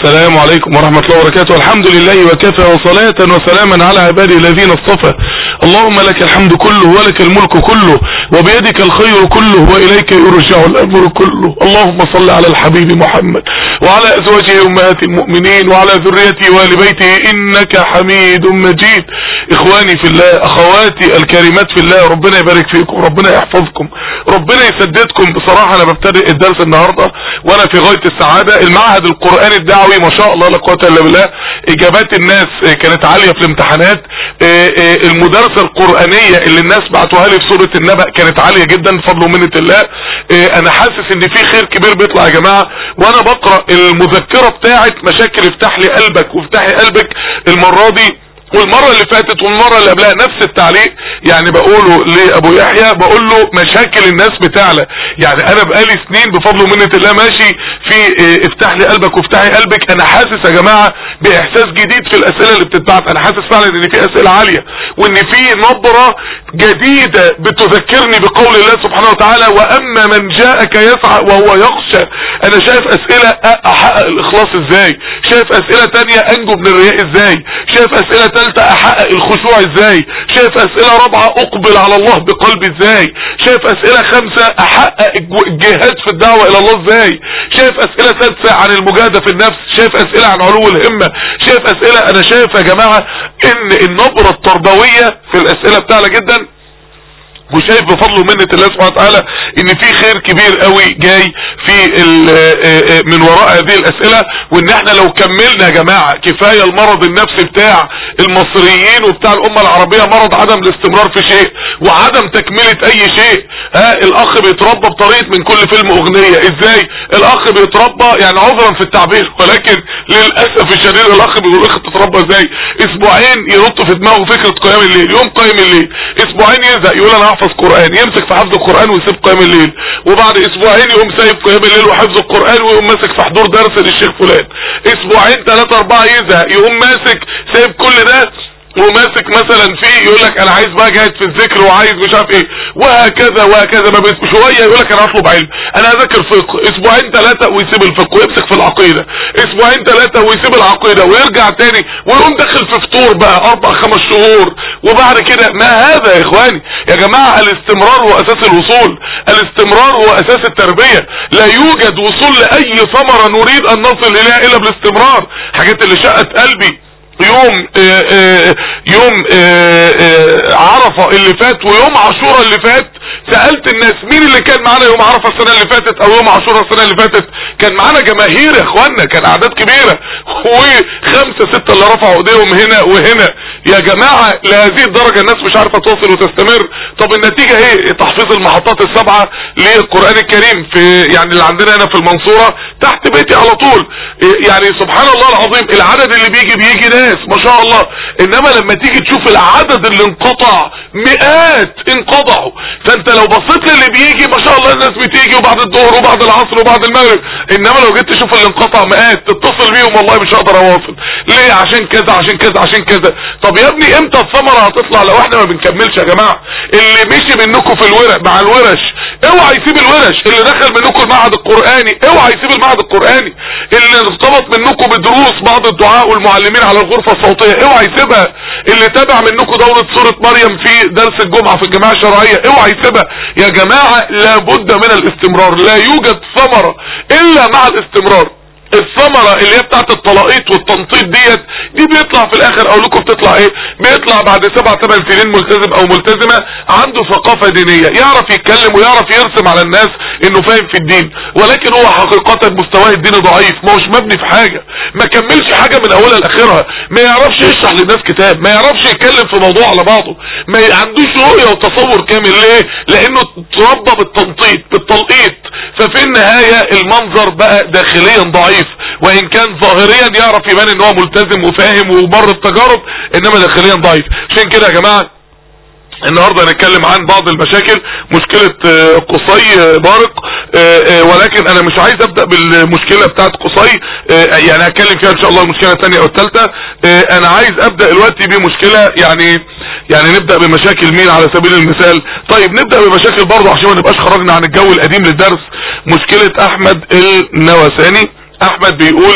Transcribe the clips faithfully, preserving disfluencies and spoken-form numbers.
السلام عليكم ورحمة الله وبركاته. الحمد لله وكفى وصلاة وسلاما على عباده الذين اصطفى. اللهم لك الحمد كله ولك الملك كله وبيدك الخير كله وإليك يرجع الأمر كله. اللهم صل على الحبيب محمد وعلى أزواجه أمهات المؤمنين وعلى ذريته وآل بيته إنك حميد مجيد. إخواني في الله، أخواتي الكريمات في الله، ربنا يبارك فيكم، ربنا يحفظكم، ربنا يسددكم. بصراحة أنا ببتدئ الدرس النهاردة وأنا في غاية السعادة. المعهد القرآني الدعوي ما شاء الله لا قوة إلا بالله، إجابات الناس كانت عالية في الامتحانات. المدرسة القرآنية اللي الناس بعتوها لي في سورة النبأ كانت عالية جدا بفضل ومنة الله. أنا حاسس إن في خير كبير بيطلع يا جماعة. وأنا بقرأ المذكرة بتاعت مشاكل افتح لي قلبك وافتحي قلبك المرة دي والمرة اللي فاتت والمرة اللي قبلها نفس التعليق، يعني بقوله لأبو يحيى، بقول له مشاكل الناس بتعلى. يعني انا بقالي سنين بفضل ومنة الله ماشي في افتح لي قلبك وافتحي قلبك. انا حاسس يا جماعة باحساس جديد في الاسئلة اللي بتتبعت. انا حاسس فعلا ان في اسئلة عالية وان في نبرة جديدة بتذكرني بقول الله سبحانه وتعالى واما من جاءك يسعى وهو يخشى. انا شايف اسئلة احقق الاخلاص ازاي، شايف اسئلة تانية انجو من الرياء ازاي، شايف اسئلة تالتة احقق الخشوع ازاي، شايف اسئلة رابعة اقبل على الله بقلبي ازاي، شايف اسئلة خمسة احقق الجهاد في الدعوة الى الله ازاي، شايف اسئلة سادسة عن المجاهدة في النفس، شايف اسئلة عن علو الهمة، شايف اسئلة. انا شايف يا جماعة ان النبرة التربوية في الاسئلة بتاعنا جدا، وشايف بفضل ومنة الله سبحانه وتعالى ان في خير كبير قوي جاي في من وراء هذه الاسئلة. وان احنا لو كملنا يا جماعة كفاية المرض النفسي بتاع المصريين وبتاع الامة العربية، مرض عدم الاستمرار في شيء وعدم تكملة اي شيء. ها الاخ بيتربى بطريقة من كل فيلم اغنية. ازاي الاخ بيتربى؟ يعني عذرا في التعبير ولكن للاسف الشديد الاخ بيقول اخ تتربى ازاي؟ اسبوعين يرط في دماغه فكرة قيام الليل، يوم قيام الليل، اسبوعين يزهق يقول انا هحفظ قرآن، يمسك في حفظ القرآن ويسيب قيام الليل، وبعد اسبوعين يقوم سايب قيام الليل وحفظ القرآن ويقوم ماسك في حضور درس للشيخ فلان، اسبوعين ثلاثة اربعة يزهق يقوم ماسك سايب كل ده وماسك مثلا فيه يقول لك انا عايز بقى جاهد في الذكر وعايز مش عارف ايه وهكذا وهكذا. ما بس شويه يقول لك انا هطلب علم، انا هذاكر فقه، اسبوعين ثلاثه ويسيب الفقه ويمسك في العقيده، اسبوعين ثلاثه ويسيب العقيده ويرجع تاني ويقوم داخل في فطور بقى اربع خمس شهور. وبعد كده ما هذا يا اخواني يا جماعه؟ الاستمرار هو اساس الوصول، الاستمرار هو اساس التربيه. لا يوجد وصول لاي ثمره نريد ان نصل اليها الا بالاستمرار. حاجات اللي شقت قلبي يوم آآ آآ يوم آآ عرفة اللي فات ويوم عاشوراء اللي فات، سألت الناس مين اللي كان معانا يوم عرفة السنة اللي فاتت او يوم عاشوراء السنة اللي فاتت؟ كان معانا جماهير يا اخوانا، كان اعداد كبيرة وخمسة ستة اللي رفعوا ايديهم هنا وهنا. يا جماعة لهذه الدرجة الناس مش عارفة توصل وتستمر. طب النتيجة ايه؟ تحفيظ المحطات السبعة للقرآن الكريم في يعني اللي عندنا هنا في المنصورة تحت بيتي على طول. يعني سبحان الله العظيم العدد اللي بيجي بيجي ناس ما شاء الله، انما لما تيجي تشوف العدد اللي انقطع مئات انقطعوا. فانت لو بصيت للي بيجي ما شاء الله الناس بتيجي وبعد الظهر وبعد العصر وبعد المغرب، انما لو جيت تشوف اللي انقطع مئات تتصل بيهم والله مش هقدر اواصل. ليه؟ عشان كذا عشان كذا عشان كذا. طب يا ابني امتى الثمرة هتطلع لو احنا ما بنكملش يا جماعة؟ اللي مشي منكم في الورق مع الورش اوعى يسيب الورش، اللي دخل منكم المعهد القرآني اوعى يسيب المعهد القرآني، اللي ارتبط منكم بدروس بعض الدعاء والمعلمين على الغرفة الصوتية اوعى يسيبها، اللي تابع منكم دورة سورة مريم في درس الجمعة في الجماعة الشرعية اوعى يسيبها. يا جماعة لابد من الاستمرار، لا يوجد ثمرة الا مع الاستمرار. الثمرة اللي هي بتاعت الطلاقيت والتنطيط ديت دي بيطلع في الاخر اقول لكم بتطلع ايه؟ بيطلع بعد سبع ثمان سنين ملتزم او ملتزمة عنده ثقافة دينية، يعرف يتكلم ويعرف يرسم على الناس انه فاهم في الدين، ولكن هو حقيقة مستواه الديني ضعيف، ما هوش مبني في حاجة، ما كملش حاجة من اولها لاخرها، ما يعرفش يشرح للناس كتاب، ما يعرفش يتكلم في موضوع على بعضه، ما عندوش رؤية وتصور كامل. ليه؟ لانه اتربى بالتنطيط بالتلقيط. ففي النهاية المنظر بقى داخليا ضعيف، وان كان ظاهريا يعرف يبان ان هو ملتزم وفاهم ومر التجارب، انما داخليا ضعيف. عشان كده يا جماعة النهاردة هنتكلم عن بعض المشاكل، مشكلة قصي بارق، ولكن انا مش عايز ابدأ بالمشكلة بتاعت قصي، يعني هتكلم فيها ان شاء الله المشكلة الثانية او الثالثة. انا عايز ابدأ دلوقتي بمشكلة يعني يعني نبدأ بمشاكل مين على سبيل المثال؟ طيب نبدأ بمشاكل برضه عشان ما نبقاش خرجنا عن الجو القديم للدرس. مشكلة احمد النواساني. احمد بيقول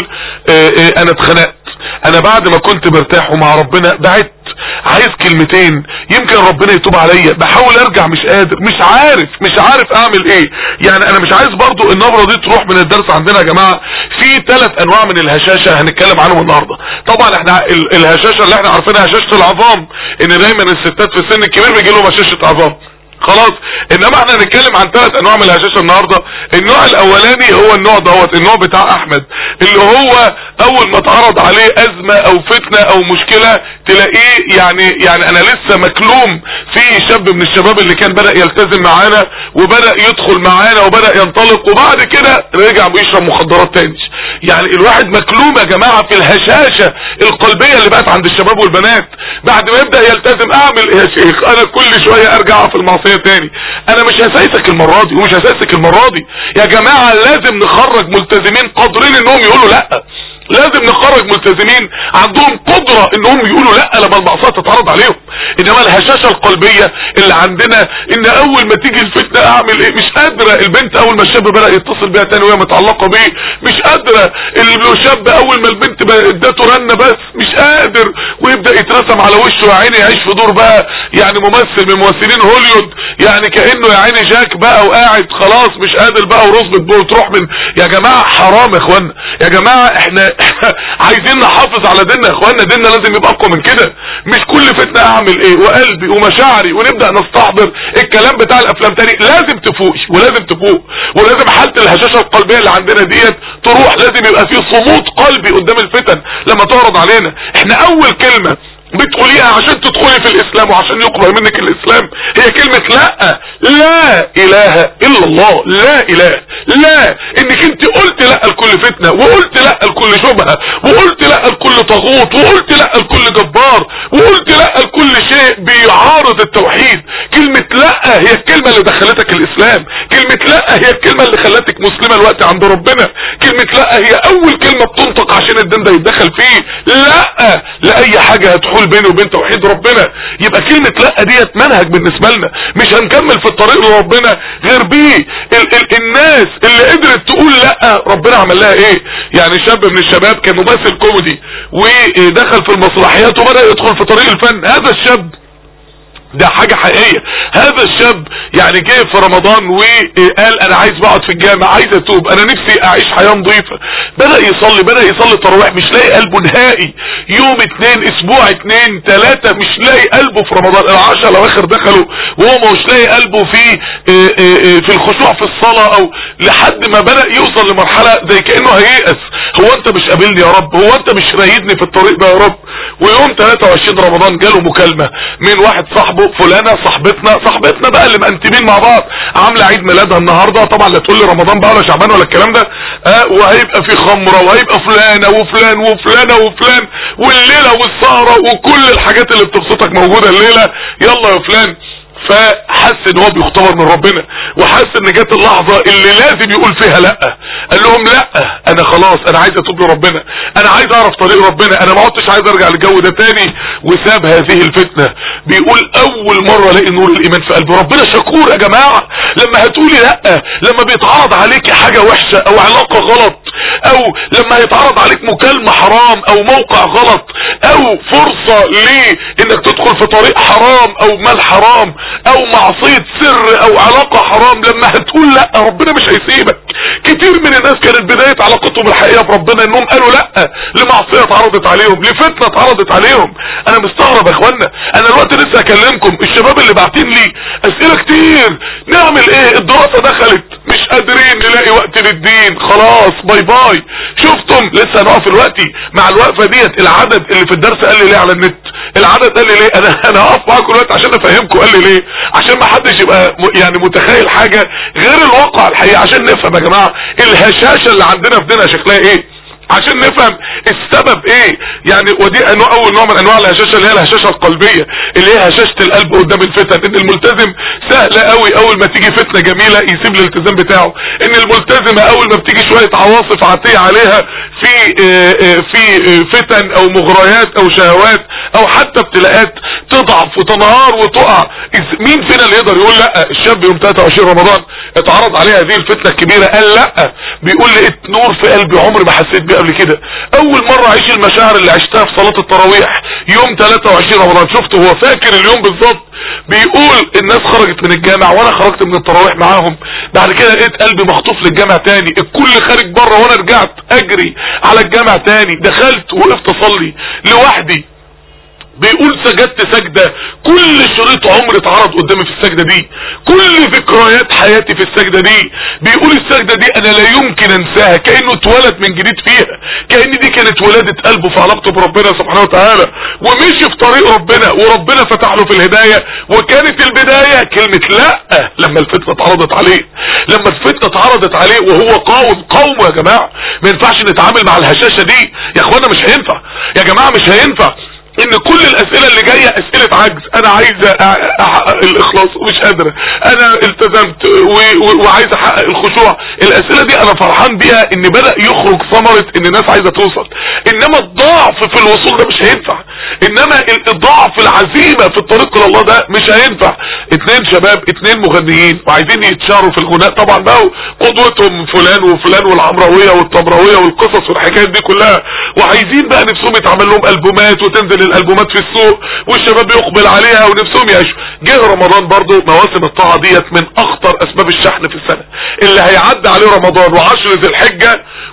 اه اه انا اتخنقت، انا بعد ما كنت مرتاح ومع ربنا بعدت، عايز كلمتين يمكن ربنا يتوب عليا، بحاول ارجع مش قادر، مش عارف مش عارف اعمل ايه. يعني انا مش عايز برضو النبرة دي تروح من الدرس عندنا يا جماعة. في ثلاث انواع من الهشاشة هنتكلم عنهم النهاردة. طبعا احنا الهشاشة اللي احنا عارفينها هشاشة العظام، ان دايما الستات في السن الكبير بيجي لهم هشاشة عظام خلاص. انما احنا هنتكلم عن ثلاث انواع من الهشاشة النهاردة. النوع الاولاني هو النوع دوت النوع بتاع احمد، اللي هو اول ما اتعرض عليه ازمة او فتنة او مشكلة تلاقيه يعني يعني انا لسه مكلوم في شاب من الشباب اللي كان بدأ يلتزم معانا وبدأ يدخل معانا وبدأ ينطلق، وبعد كده رجع بيشرب مخدرات تاني. يعني الواحد مكلوم يا جماعة في الهشاشة القلبية اللي بقت عند الشباب والبنات. بعد ما يبدأ يلتزم اعمل ايه يا شيخ، انا كل شوية ارجع في المعصية تاني. انا مش هسايسك المرة دي ومش هسايسك المرة دي يا جماعة. لازم نخرج ملتزمين قادرين انهم يقولوا لا، لازم نخرج ملتزمين عندهم قدرة انهم يقولوا لا لما المعصية تتعرض عليهم. انما الهشاشة القلبية اللي عندنا ان اول ما تيجي الفتنة اعمل ايه، مش قادرة. البنت اول ما الشاب بدأ يتصل بيها تاني وهي متعلقة بيه مش قادرة. الشاب اول ما البنت ادته رنة بس مش قادر، ويبدأ يترسم على وشه يا عيني يعيش في دور بقى يعني ممثل من ممثلين هوليود، يعني كأنه يا عيني جاك بقى وقاعد خلاص مش قادر بقى ورصبة بول تروح من. يا جماعة حرام يا اخوانا، يا جماعة احنا عايزين نحافظ على ديننا يا اخوانا. ديننا لازم يبقى اقوى من كده. مش كل فتنة اعمل ايه وقلبي ومشاعري ونبدأ نستحضر الكلام بتاع الافلام تاني. لازم تفوق ولازم تفوق، ولازم حالة الهشاشة القلبية اللي عندنا ديت تروح. لازم يبقى في صمود قلبي قدام الفتن لما تعرض علينا. احنا اول كلمة بتقوليها عشان تدخلي في الاسلام وعشان يقبل منك الاسلام هي كلمة لا لا اله الا الله. لا اله لا، انك انت قلت لا لكل فتنة، وقلت لا لكل شبهة، وقلت لا لكل طاغوت، وقلت لا لكل جبار، وقلت لا لكل شيء بيعارض التوحيد. كلمة لا هي الكلمة اللي دخلتك الاسلام. كلمة لا هي الكلمة اللي خلتك مسلمة الوقت عند ربنا. كلمة لا هي اول كلمة بتنطق عشان الدين ده يتدخل فيه. لا لأي حاجة هتحول بينه وبين توحيد ربنا. يبقى كلمة لا ديت منهج بالنسبة لنا، مش هنكمل في الطريق لربنا غير بيه. ال ال الناس اللي قدرت تقول لا ربنا عمل لها ايه. يعني شاب من الشباب كان ممثل كوميدي ودخل في المسرحيات وبدأ يدخل في طريق الفن. هذا الشاب ده حاجة حقيقية. هذا الشاب يعني جه في رمضان وقال انا عايز بقعد في الجامع، عايز اتوب، انا نفسي اعيش حياة نظيفة. بدأ يصلي بدأ يصلي تراويح مش لاقي قلبه نهائي. يوم اتنين اسبوع اتنين تلاتة مش لاقي قلبه في رمضان. العشرة الاواخر دخلوا وهو مش لاقي قلبه في في الخشوع في الصلاة، او لحد ما بدأ يوصل لمرحلة زي كأنه هييأس. هو انت مش قابلني يا رب؟ هو انت مش رايدني في الطريق ده يا رب؟ ويوم تلاتة وعشرين رمضان جاله مكالمة من واحد صاحبه، فلانة صاحبتنا صاحبتنا بقى اللي مأنتمين مع بعض، عاملة عيد ميلادها النهاردة. طبعا لا تقول لي رمضان بقى ولا شعبان ولا الكلام ده. اه وهيبقى في خمرة وهيبقى فلانة وفلان وفلانة وفلان والليلة والسهرة وكل الحاجات اللي بتبسطك موجودة الليلة. يلا يا فلان. فحس ان هو بيختبر من ربنا، وحس ان جت اللحظة اللي لازم يقول فيها لا. قال لهم لا انا خلاص انا عايز اتوب لربنا، انا عايز اعرف طريق ربنا، انا ما عدتش عايز ارجع للجو ده تاني. وساب هذه الفتنة. بيقول اول مرة الاقي نور الايمان في قلبي. ربنا شكور يا جماعة. لما هتقولي لا، لما بيتعرض عليك حاجة وحشة او علاقة غلط، او لما يتعرض عليك مكالمة حرام او موقع غلط او فرصة ليه انك تدخل في طريق حرام او مال حرام او معصية سر او علاقة حرام، لما هتقول لا ربنا مش هيسيبك. كتير من الناس كانت بداية علاقتهم الحقيقية بربنا انهم قالوا لا لمعصية اتعرضت عليهم، لفتنة اتعرضت عليهم. انا مستغرب يا اخوانا. انا الوقت لسه اكلمكم الشباب اللي باعتين لي اسئلة كتير، نعمل ايه؟ الدراسة دخلت مش قادرين نلاقي وقت للدين، خلاص باي باي. شفتم لسه هنقف دلوقتي مع الوقفة ديت. العدد اللي في الدرس قال لي ليه على النت، العدد قال لي ليه. انا انا هقف معاكم دلوقتي عشان افهمكم قال لي ليه، عشان ما حدش يبقى يعني متخيل حاجة غير الواقع الحقيقي، عشان نفهم يا جماعة الهشاشة اللي عندنا في ديننا شكلها ايه، عشان نفهم السبب ايه. يعني ودي انواع اول نوع من انواع الهشاشة اللي هي الهشاشة القلبية، اللي هي هشاشة القلب قدام الفتن. ان الملتزم سهل قوي اول ما تيجي فتنة جميلة يسيب الالتزام بتاعه. ان الملتزمة اول ما بتيجي شوية عواصف عاتية عليها في في فتن او مغريات او شهوات او حتى ابتلاءات تضعف وتنهار وتقع. مين فينا اللي يقدر يقول لا؟ الشاب يوم تلاتة وعشرين رمضان اتعرض عليه هذه الفتنة الكبيرة قال لا، بيقول لقيت نور في قلبي عمري ما حسيت بيه قبل كده، اول مرة اعيش المشاعر اللي عشتها في صلاة التراويح يوم تلاتة وعشرين رمضان. شفت هو فاكر اليوم بالظبط، بيقول الناس خرجت من الجامع وانا خرجت من التراويح معاهم، بعد كده لقيت قلبي مخطوف للجامع تاني، الكل خارج بره وانا رجعت اجري على الجامع تاني، دخلت وقفت اصلي لوحدي. بيقول سجدت سجدة كل شريط عمري اتعرض قدامي في السجدة دي، كل ذكريات حياتي في السجدة دي. بيقول السجدة دي انا لا يمكن انساها، كأنه اتولد من جديد فيها، كأن دي كانت ولادة قلبه في علاقته بربنا سبحانه وتعالى، ومشي في طريق ربنا وربنا فتح له في الهداية. وكانت البداية كلمة لا لما الفتنة اتعرضت عليه، لما الفتنة اتعرضت عليه وهو قاوم. قاوم يا جماعة، ما ينفعش نتعامل مع الهشاشة دي يا اخوانا، مش هينفع يا جماعة، مش هينفع ان كل الاسئلة اللي جاية اسئلة عجز. انا عايزة احقق الاخلاص ومش قادرة، انا التزمت وعايز احقق الخشوع. الاسئلة دي انا فرحان بيها ان بدأ يخرج ثمرة ان الناس عايزة توصل، انما الضعف في الوصول ده مش هينفع، انما الضعف العزيمة في الطريق الى الله ده مش هينفع. اتنين شباب اتنين مغنيين وعايزين يتشاروا في الغناء، طبعا بقى قدوتهم فلان وفلان والعمراوية والطبراوية والقصص والحكايات دي كلها، وعايزين بقى نفسهم يتعمل لهم البومات وتنزل الالبومات في السوق والشباب يقبل عليها ونفسهم يعيشوا. جه رمضان برضو، مواسم الطاعة ديت من اخطر اسباب الشحن في السنة. اللي هيعدي عليه رمضان وعشر ذي الحجة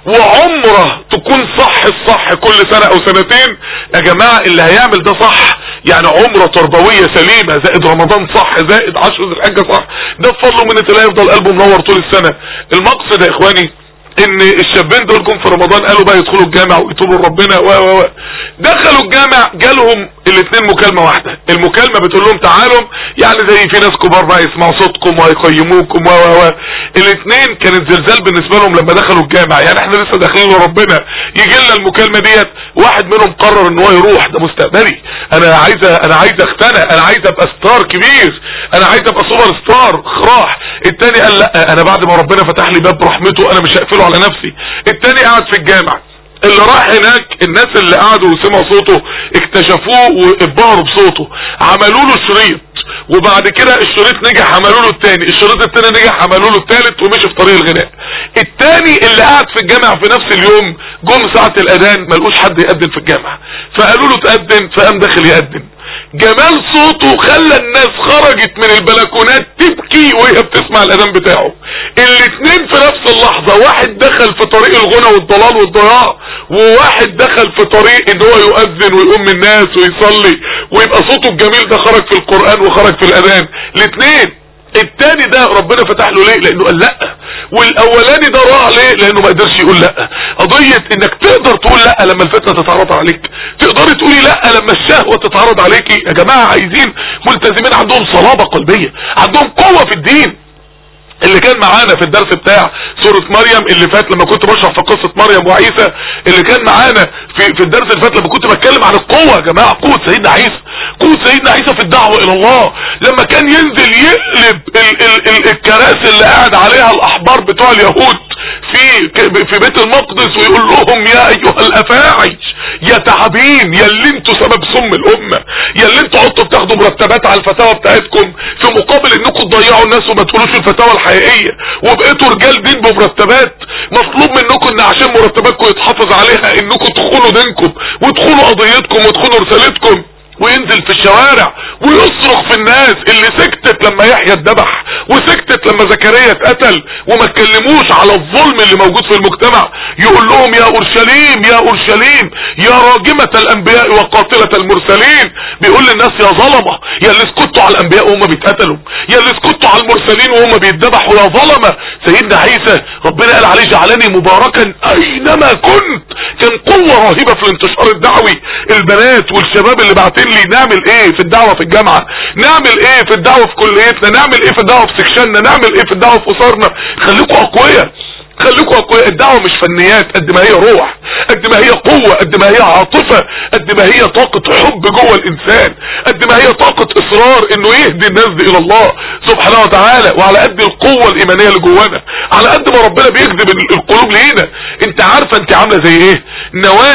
وعمره تكون صح الصح كل سنة او سنتين يا جماعة، اللي هيعمل ده صح يعني عمره تربوية سليمة زائد رمضان صح زائد عشر ذي الحجة صح، ده بفضله من الله يفضل قلبه منور طول السنة. المقصد يا اخواني ان الشابين دول جم في رمضان قالوا بقى يدخلوا الجامع ويتوبوا لربنا و و دخلوا الجامع، جالهم الاثنين مكالمة واحدة. المكالمة بتقول لهم تعالوا، يعني زي في ناس كبار بقى يسمعوا صوتكم ويقيموكم و و الاثنين كانت زلزال بالنسبة لهم لما دخلوا الجامع، يعني احنا لسه داخلين لربنا يجي لنا المكالمة ديت. واحد منهم قرر ان هو يروح، ده مستقبلي، انا عايز انا عايز اختنى، انا عايز ابقى ستار كبير، انا عايز ابقى سوبر ستار خراح. التاني قال لا، انا بعد ما ربنا فتح لي باب رحمته انا مش هقفله على نفسي. التاني قاعد في الجامع، اللي راح هناك الناس اللي قعدوا وسمعوا صوته اكتشفوه واتبهروا بصوته، عملوا له شريط، وبعد كده الشريط نجح عملوا له التاني، الشريط التاني نجح عملوا له التالت، ومشي في طريق الغناء. التاني اللي قاعد في الجامع في نفس اليوم جم ساعة الاذان ملقوش حد يقدم في الجامع، فقالوا له تقدم، فقام داخل يقدم. جمال صوته خلى الناس خرجت من البلكونات تبكي وهي بتسمع الاذان بتاعه. الاتنين في نفس اللحظة، واحد دخل في طريق الغنى والضلال والضياع، وواحد دخل في طريق ان هو يؤذن ويقوم الناس ويصلي ويبقى صوته الجميل ده خرج في القرآن وخرج في الاذان. الاتنين. التاني ده ربنا فتح له ليه؟ لانه قال لا، والاولاني ده راح ليه؟ لانه ما قدرش يقول لا. قضية انك تقدر تقول لا لما الفتنة تتعرض عليك، تقدري تقولي لا لما الشهوة تتعرض عليكي. يا جماعة عايزين ملتزمين عندهم صلابة قلبية، عندهم قوة في الدين. اللي كان معانا في الدرس بتاع سورة مريم اللي فات لما كنت بشرح في قصة مريم وعيسى، اللي كان معانا في في الدرس اللي فات لما كنت بتكلم عن القوة يا جماعة، قوة سيدنا عيسى، قوة سيدنا عيسى في الدعوة الى الله، لما كان ينزل يقلب ال ال ال الكراسي اللي قاعد عليها الاحبار بتوع اليهود في في بيت المقدس ويقول لهم يا ايها الافاعي يا تعبين، يا اللي انتوا سبب سم الامة، يا اللي انتوا قعدتوا بتاخدوا مرتبات على الفتاوى بتاعتكم في مقابل انكم تضيعوا الناس وما تقولوش الفتاوى الحقيقية، وبقيتوا رجال دين بمرتبات. مطلوب منكم ان عشان مرتباتكم يتحافظ عليها انكم تخونوا دينكم وتخونوا قضيتكم وتخونوا رسالتكم، وينزل في الشوارع ويصرخ في الناس اللي سكتت لما يحيى اتذبح وسكتت لما زكريا اتقتل وما اتكلموش على الظلم اللي موجود في المجتمع. يقول لهم يا اورشليم يا اورشليم يا راجمة الانبياء وقاتلة المرسلين. بيقول للناس يا ظلمة، يا اللي سكتوا على الانبياء وهم بيتقتلوا، يا اللي سكتوا على المرسلين وهم بيتذبحوا، يا ظلمة. سيدنا عيسى ربنا قال عليه جعلني مباركا اينما كنت، كان قوة رهيبة في الانتشار الدعوي. البنات والشباب اللي بعتين لي نعمل ايه في الدعوة في الجامعة، نعمل ايه في الدعوة في كليتنا، نعمل ايه في الدعوة في سكشننا، نعمل ايه في الدعوة في اسرنا. خليكوا اقوياء، خليكوا اقوياء. الدعوة مش فنيات قد ما هي روح، قد ما هي قوة، قد ما هي عاطفة، قد ما هي طاقة حب جوه الانسان، قد ما هي طاقة اصرار انه يهدي الناس دي الى الله سبحانه وتعالى. وعلى قد القوة الايمانية اللي جوانا على قد ما ربنا بيجذب القلوب لينا. انت عارفة انت عاملة زي ايه؟ نواة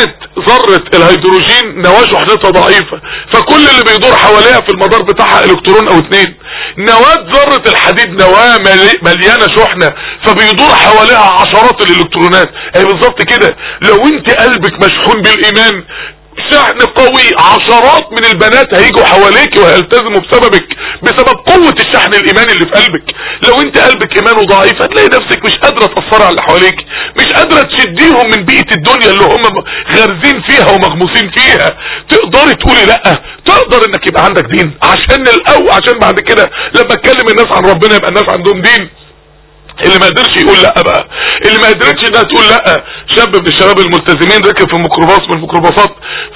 ذرة الهيدروجين نواة شحنتها ضعيفة، فكل اللي بيدور حواليها في المدار بتاعها الكترون او اتنين. نواة ذرة الحديد نواة مليانة شحنة، فبيدور حواليها عشرات الالكترونات. اي بالظبط كده، لو انت قلبك مشحون بالايمان شحن قوي، عشرات من البنات هيجوا حواليك وهيلتزموا بسببك، بسبب قوة الشحن الايماني اللي في قلبك. لو انت قلبك ايمانه ضعيف هتلاقي نفسك مش قادرة تأثر على اللي حواليك، مش قادرة تشديهم من بيئة الدنيا اللي هم غارزين فيها ومغموسين فيها. تقدري تقولي لا، تقدر انك يبقى عندك دين عشان الاول، عشان بعد كده لما اتكلم الناس عن ربنا يبقى الناس عندهم دين. اللي ما قدرش يقول لا بقى، اللي ما قدرتش انها تقول لا، شاب من الشباب الملتزمين ركب في ميكروباص من الميكروباصات،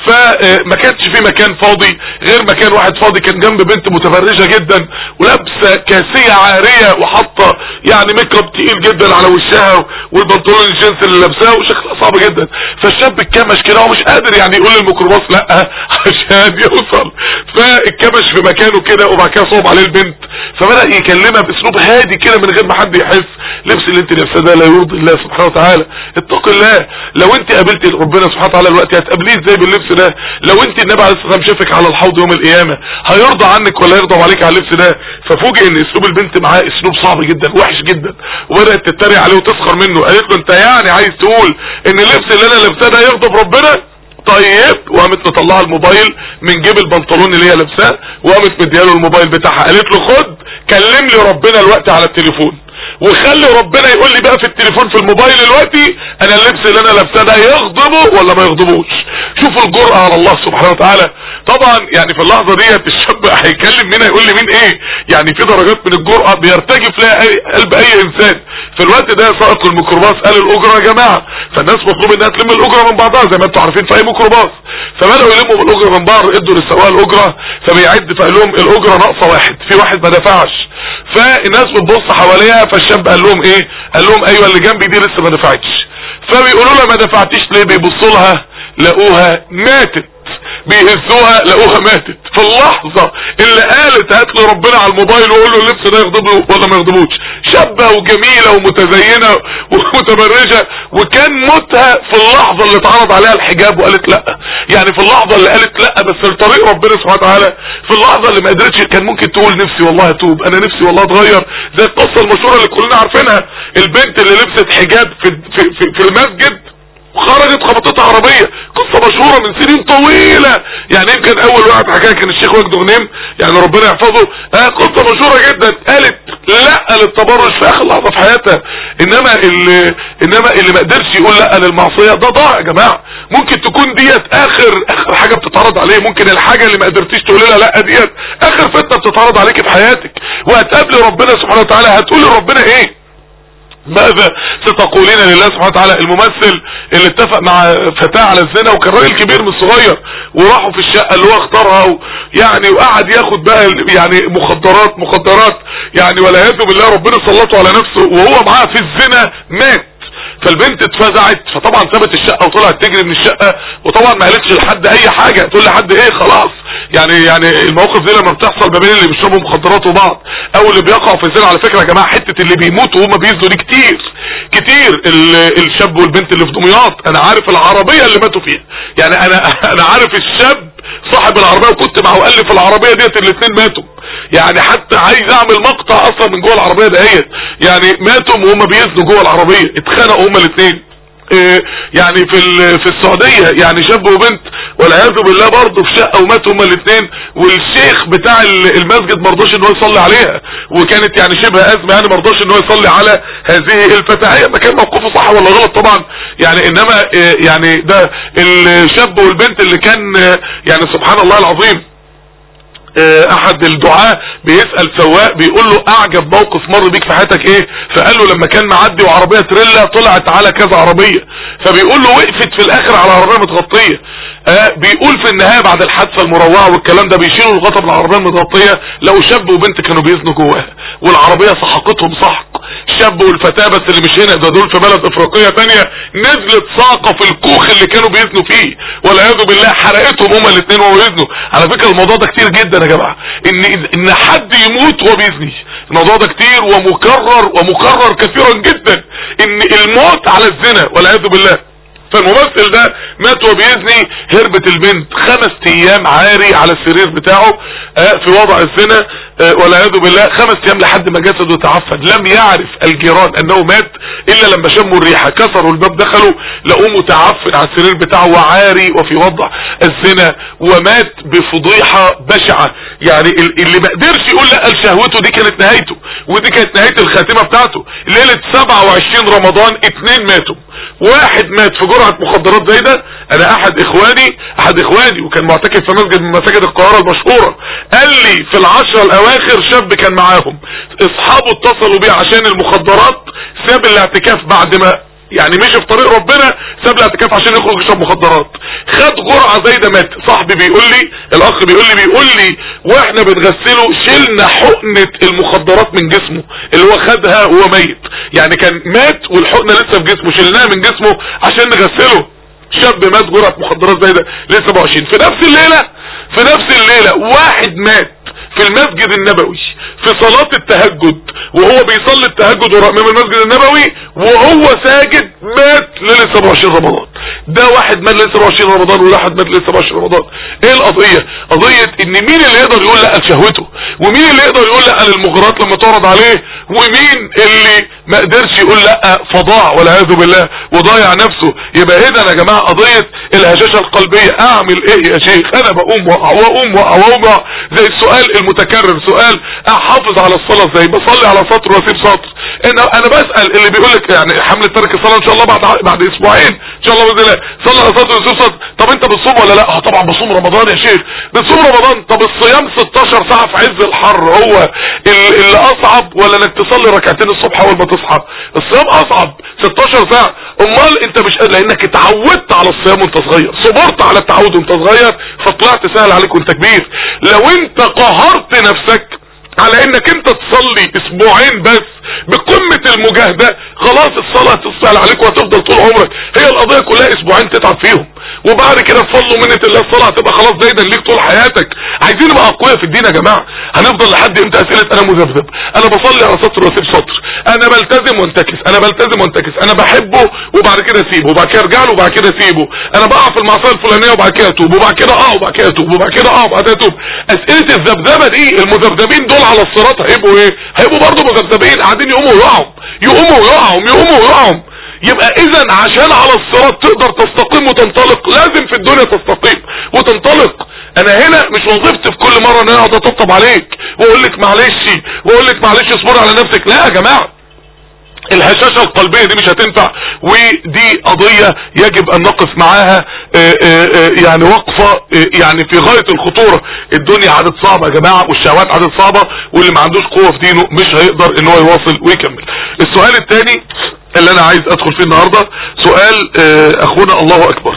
فما كانش في مكان فاضي غير مكان واحد فاضي، كان جنب بنت متبرجه جدا ولابسه كاسيه عاريه وحاطه يعني ميك اب تقيل جدا على وشها والبنطلون الجينز اللي لابساه وشكلها صعب جدا. فالشاب اتكمش كده ومش قادر يعني يقول للميكروباص لا عشان يوصل، فاتكمش في مكانه كده وبعد كده صوب عليه البنت، فبدأ يكلمها باسلوب هادي كده من غير ما حد يحس. لبس اللي انت لابسه ده لا يرضي الله سبحانه وتعالى، اتق الله. لو انت قابلت ربنا سبحانه وتعالى دلوقتي هتقابليه ازاي باللبس ده؟ لو انت النبي عليه الصلاه والسلام شافك على الحوض يوم القيامه هيرضى عنك ولا يرضى عليك على اللبس ده؟ ففوجئ ان اسلوب البنت معاه اسلوب صعب جدا وحش جدا، وبدات تتريق عليه وتسخر منه. قالت له انت يعني عايز تقول ان اللبس اللي انا لابساه ده يغضب ربنا؟ طيب، وقامت مطلعه الموبايل من جيب البنطلون اللي هي لابساه وقامت مدياله الموبايل بتاعها، قالت له خد كلم لي ربنا الوقت على التليفون وخلي ربنا يقول لي بقى في التليفون في الموبايل دلوقتي انا اللبس اللي انا لابساه ده يغضبه ولا ما يغضبوش. شوفوا الجرأة على الله سبحانه وتعالى. طبعا يعني في اللحظة ديت الشاب هيكلم مين هيقول لي مين ايه؟ يعني في درجات من الجرأة بيرتجف لها قلب اي انسان. في الوقت ده سائق الميكروباص قال الاجرة يا جماعة، فالناس مطلوب انها تلم الاجرة من بعضها زي ما انتم عارفين في اي ميكروباص، فبدأوا يلموا الاجرة من بعض، ادوا للسواق الاجرة فبيعد فقال لهم الاجرة ناقصة واحد، في واحد ما دفعش. فالناس بتبص حواليها، فالشاب قال لهم ايه؟ قال لهم ايوه اللي جنبي دي لسه ما دفعتش. فبيقولوا لها ما دفعتيش ليه؟ بيبصوا لها لقوها ماتت، بيهزوها لقوها ماتت. في اللحظة اللي قالت هات لي ربنا على الموبايل وقول له اللبس ده يغضب له ولا ما يغضبوش، شابة وجميلة ومتزينة ومتبرجة، وكان موتها في اللحظة اللي اتعرض عليها الحجاب وقالت لا. يعني في اللحظة اللي قالت لا بس لطريق ربنا سبحانه وتعالى، في اللحظة اللي ما قدرتش كان ممكن تقول نفسي والله اتوب، انا نفسي والله اتغير، زي القصة المشهورة اللي كلنا عارفينها، البنت اللي لبست حجاب في في في, في المسجد وخرجت خبطتها عربية، قصة مشهورة من سنين طويلة. يعني يمكن اول واحد حكاها كان الشيخ وجد غنيم يعني ربنا يحفظه، آه قصة مشهورة جدا. قالت لا للتبرج في اخر لحظة في حياتها. انما اللي انما اللي ما قدرش يقول لا للمعصية ده ضاع يا جماعة. ممكن تكون ديت اخر اخر حاجة بتتعرض عليه، ممكن الحاجة اللي ما قدرتيش تقول لها لا ديت اخر فتنة بتتعرض عليك في حياتك، وهتقابلي ربنا سبحانه وتعالى هتقولي ربنا ايه؟ ماذا ستقولين لله سبحانه وتعالى؟ الممثل اللي اتفق مع فتاة على الزنا وكان راجل كبير مش صغير، وراحوا في الشقة اللي هو اختارها و... يعني وقعد ياخد بقى يعني مخدرات مخدرات يعني والعياذ بالله ربنا سلطه على نفسه وهو معاه في الزنا مات. فالبنت اتفزعت، فطبعا سابت الشقة وطلعت تجري من الشقة، وطبعا ما قالتش لحد اي حاجة، تقول لحد ايه خلاص. يعني يعني المواقف دي لما بتحصل ما بين اللي بيشربوا مخدرات وبعض او اللي بيقعوا في الزنا، على فكرة يا جماعة حتة اللي بيموتوا وهم بيزنوا دي كتير كتير. الشاب والبنت اللي في دمياط انا عارف العربية اللي ماتوا فيها، يعني انا انا عارف الشاب صاحب العربية وكنت معه وقال لي في العربية ديت الاثنين ماتوا. يعني حتى عايز اعمل مقطع اصلا من جوه العربية دهيت، يعني ماتوا وهم بيزنوا جوه العربية، اتخانقوا هما الاثنين. اه يعني في في السعودية يعني شاب وبنت والعياذ بالله برضه في شقة وماتوا هما الاثنين، والشيخ بتاع المسجد مرضاش ان هو يصلي عليها، وكانت يعني شبه ازمة، يعني مرضاش ان هو يصلي على هذه الفتاة. هي ما كان موقفه صح ولا غلط طبعا يعني، انما اه يعني ده الشاب والبنت اللي كان اه يعني سبحان الله العظيم احد الدعاة بيسأل سواق بيقول له اعجب موقف مر بيك في حياتك ايه؟ فقال له لما كان معدي وعربية تريلا طلعت على كذا عربية، فبيقول له وقفت في الاخر على عربية متغطية. آه بيقول في النهاية بعد الحادثة المروعة والكلام ده بيشيلوا الغطا من العربية المتغطية لو شاب وبنت كانوا بيزنوا جواها والعربية سحقتهم سحق. الشاب والفتاة بس اللي مش هنا، ده دول في بلد افريقية تانية، نزلت ساقة في الكوخ اللي كانوا بيزنوا فيه والعياذ بالله حرقتهم هما الاثنين وهو يزنوا. على فكرة الموضوع ده كتير جدا يا جماعة، ان ان حد يموت وهو بيزني، الموضوع ده كتير ومكرر ومكرر كثيرا جدا، ان الموت على الزنا والعياذ بالله. فالممثل ده مات وبيزني هربت البنت خمس ايام عاري على السرير بتاعه اه في وضع الزنا اه والعياذ بالله، خمس ايام لحد ما جسده تعفن. لم يعرف الجيران انه مات الا لما شموا الريحه، كسروا الباب دخلوا لقوه متعفن على السرير بتاعه وعاري وفي وضع الزنا، ومات بفضيحه بشعه. يعني اللي ما قدرش يقول لا لشهوته دي كانت نهايته، ودي كانت نهايه الخاتمه بتاعته. ليله سبعة وعشرين رمضان اتنين ماتوا، واحد مات في جرعه مخدرات زي ده. انا احد اخواني احد اخواني وكان معتكف في مسجد من مساجد القاهره المشهوره، قال لي في العشره الاواخر شاب كان معاهم اصحابه اتصلوا بيه عشان المخدرات، ساب الاعتكاف بعد ما يعني مشي في طريق ربنا، ساب الاعتكاف عشان يخرج يشرب مخدرات، خد جرعه زي ده مات. صاحبي بيقول لي، الاخ بيقول لي بيقول لي واحنا بنغسله شلنا حقنه المخدرات من جسمه اللي هو خدها وهو ميت، يعني كان مات والحقنه لسه في جسمه، شلناها من جسمه عشان نغسله. شاب مات جرعه مخدرات زي ده لسه سبعة وعشرين. في نفس الليله في نفس الليله واحد مات في المسجد النبوي في صلاة التهجد، وهو بيصلي التهجد وراء امام المسجد النبوي وهو ساجد، مات ليلة سبعة وعشرين رمضان. ده واحد مات ليلة سبعة وعشرين رمضان وواحد مات ليلة سبعة وعشرين رمضان. ايه القضية؟ قضية ان مين اللي يقدر يقول لا لشهوته، ومين اللي يقدر يقول لا للمغرات لما تعرض عليه، ومين اللي ما قدرش يقول لا فضاع والعياذ بالله وضايع نفسه. يبقى هنا يا جماعة قضية الهشاشة القلبية. اعمل ايه يا شيخ؟ انا بقوم وقع واقوم وقع واقوم زي السؤال المتكرر، سؤال احافظ على الصلاة ازاي؟ بصلي على سطر واسيب سطر. انا انا بسأل اللي بيقول لك يعني حملة ترك الصلاة ان شاء الله بعد بعد اسبوعين ان شاء الله باذن الله، صلي على سطر واسيب سطر. طب انت بتصوم ولا لا؟ اه طبعا بصوم رمضان يا شيخ. بتصوم رمضان. طب الصيام ستاشر ساعة في عز الحر هو اللي اصعب ولا انك تصلي ركعتين الصبح اول ما تصحى؟ الصيام اصعب ستاشر ساعة. امال انت مش لانك اتعودت على الصيام وانت صغير، صبرت على التعود وانت صغير فطلعت سهل عليك وانت كبير. لو انت قهرت نفسك على انك انت تصلي اسبوعين بس بقمة المجاهدة، خلاص الصلاة تسهل عليك وهتفضل طول عمرك. هي القضية كلها اسبوعين تتعب فيهم وبعد كده بفضل منة الله الصلاة هتبقى خلاص زايدا ليك طول حياتك. عايزين نبقى اقوياء في الدين يا جماعة. هنفضل لحد امتى اسئلة انا مذبذب، انا بصلي على سطر واسيب سطر، انا بلتزم وانتكس انا بلتزم وانتكس انا بحبه وبعد كده اسيبه وبعد كده ارجع له وبعد كده اسيبه، انا بقع في المعصية الفلانية وبعد كده اتوب وبعد كده اه وبعد كده اتوب وبعد كده اه وبعد كده اتوب. اسئلة الذبذبة دي المذبذبين دول على الصراط هيبقوا ايه؟ هيبقوا برضه مذبذبين قاعدين يقوموا ويقعوا يقوموا ويقعوا يقوموا ويقعوا. يبقى اذا عشان على الصراط تقدر تستقيم وتنطلق لازم في الدنيا تستقيم وتنطلق. انا هنا مش وظيفتي في كل مرة ان انا اقعد اطبطب عليك واقول لك معلش واقول لك معلش اصبر على نفسك. لا يا جماعة، الهشاشة القلبية دي مش هتنفع، ودي قضية يجب ان نقف معاها اه اه اه يعني وقفة يعني في غاية الخطورة. الدنيا عادت صعبة يا جماعة والشهوات عادت صعبة، واللي ما عندوش قوة في دينه مش هيقدر ان هو يواصل ويكمل. السؤال الثاني اللي انا عايز ادخل فيه النهاردة سؤال اخونا الله اكبر.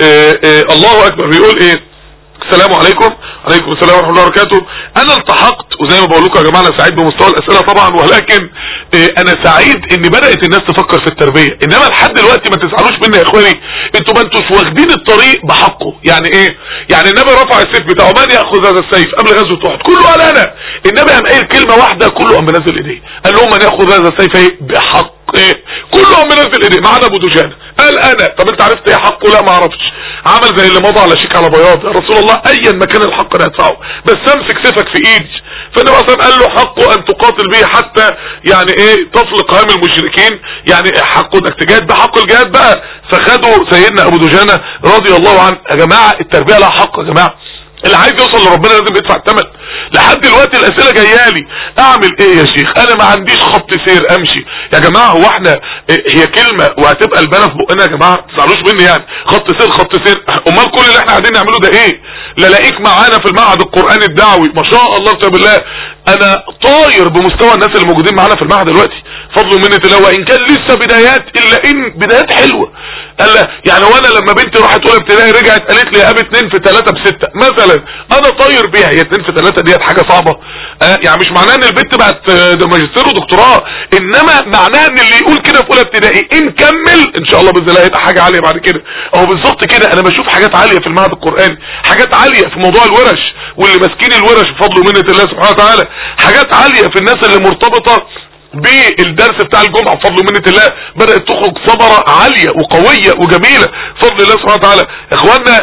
الله اكبر بيقول ايه؟ السلام عليكم. عليكم السلام ورحمة الله وبركاته. انا التحقت وزي ما بقول لكم يا جماعة انا سعيد بمستوى الاسئلة طبعا، ولكن اه انا سعيد ان بدأت الناس تفكر في التربية. انما لحد دلوقتي ما تزعلوش مني يا اخواني، انتوا ما انتوش واخدين الطريق بحقه. يعني ايه؟ يعني النبي رفع السيف بتاعه، من ياخذ هذا السيف قبل غزوة احد؟ كله قال انا. النبي قام قايل كلمة واحدة كله قام منزل ايديه، قال لهم من ياخذ هذا السيف ايه؟ بحق ايه؟ كله قام منزل ايديه ما عدا ابو دجانة قال انا. طب انت عرفت ايه حقه؟ لا ما عرفتش. عمل زي اللي مضى على شيك على بياض، يا رسول الله ايا ما كان الحق انا هدفعه بس امسك سيفك في ايدي. فالنبي اصلا قال له حقه ان تقاتل به حتى يعني ايه تطلق هام المشركين، يعني حقه انك تجاهد بحق الجهاد بقى. فخدوا سيدنا ابو دجانة رضي الله عنه. يا جماعة التربية لها حق يا جماعة، اللي عايز يوصل لربنا لازم يدفع الثمن. لحد دلوقتي الاسئله جايه لي اعمل ايه يا شيخ؟ انا ما عنديش خط سير امشي. يا جماعه هو احنا هي كلمه وهتبقى البنا في بقنا يا جماعه؟ ما تزعلوش مني يعني. خط سير خط سير امال كل اللي احنا قاعدين نعمله ده ايه؟ لا لاقيك معانا في المعهد القراني الدعوي ما شاء الله كتاب الله. انا طاير بمستوى الناس اللي موجودين معانا في المعهد دلوقتي فضل ومنة الله، وان كان لسه بدايات الا ان بدايات حلوه. قال يعني وانا لما بنتي راحت اولى ابتدائي رجعت قالت لي يا ابي اتنين في تلاتة بستة مثلا، انا طاير بيها. هي اتنين في تلاتة ديت حاجه صعبه آه يعني مش معناها ان البنت بقت ماجستير ودكتوراه، انما معناها ان اللي يقول كده في اولى ابتدائي ان كمل ان شاء الله باذن الله هيبقى حاجه عاليه بعد كده. اهو بالظبط كده انا بشوف حاجات عاليه في المعهد القراني، حاجات عاليه في موضوع الورش واللي ماسكين الورش بفضل ومنة الله سبحانه وتعالى، حاجات عاليه في الناس اللي مرتبطه بالدرس بتاع الجمعة بفضل ومنة الله بدأت تخرج ثمرة عالية وقوية وجميلة بفضل الله سبحانه وتعالى. اخوانا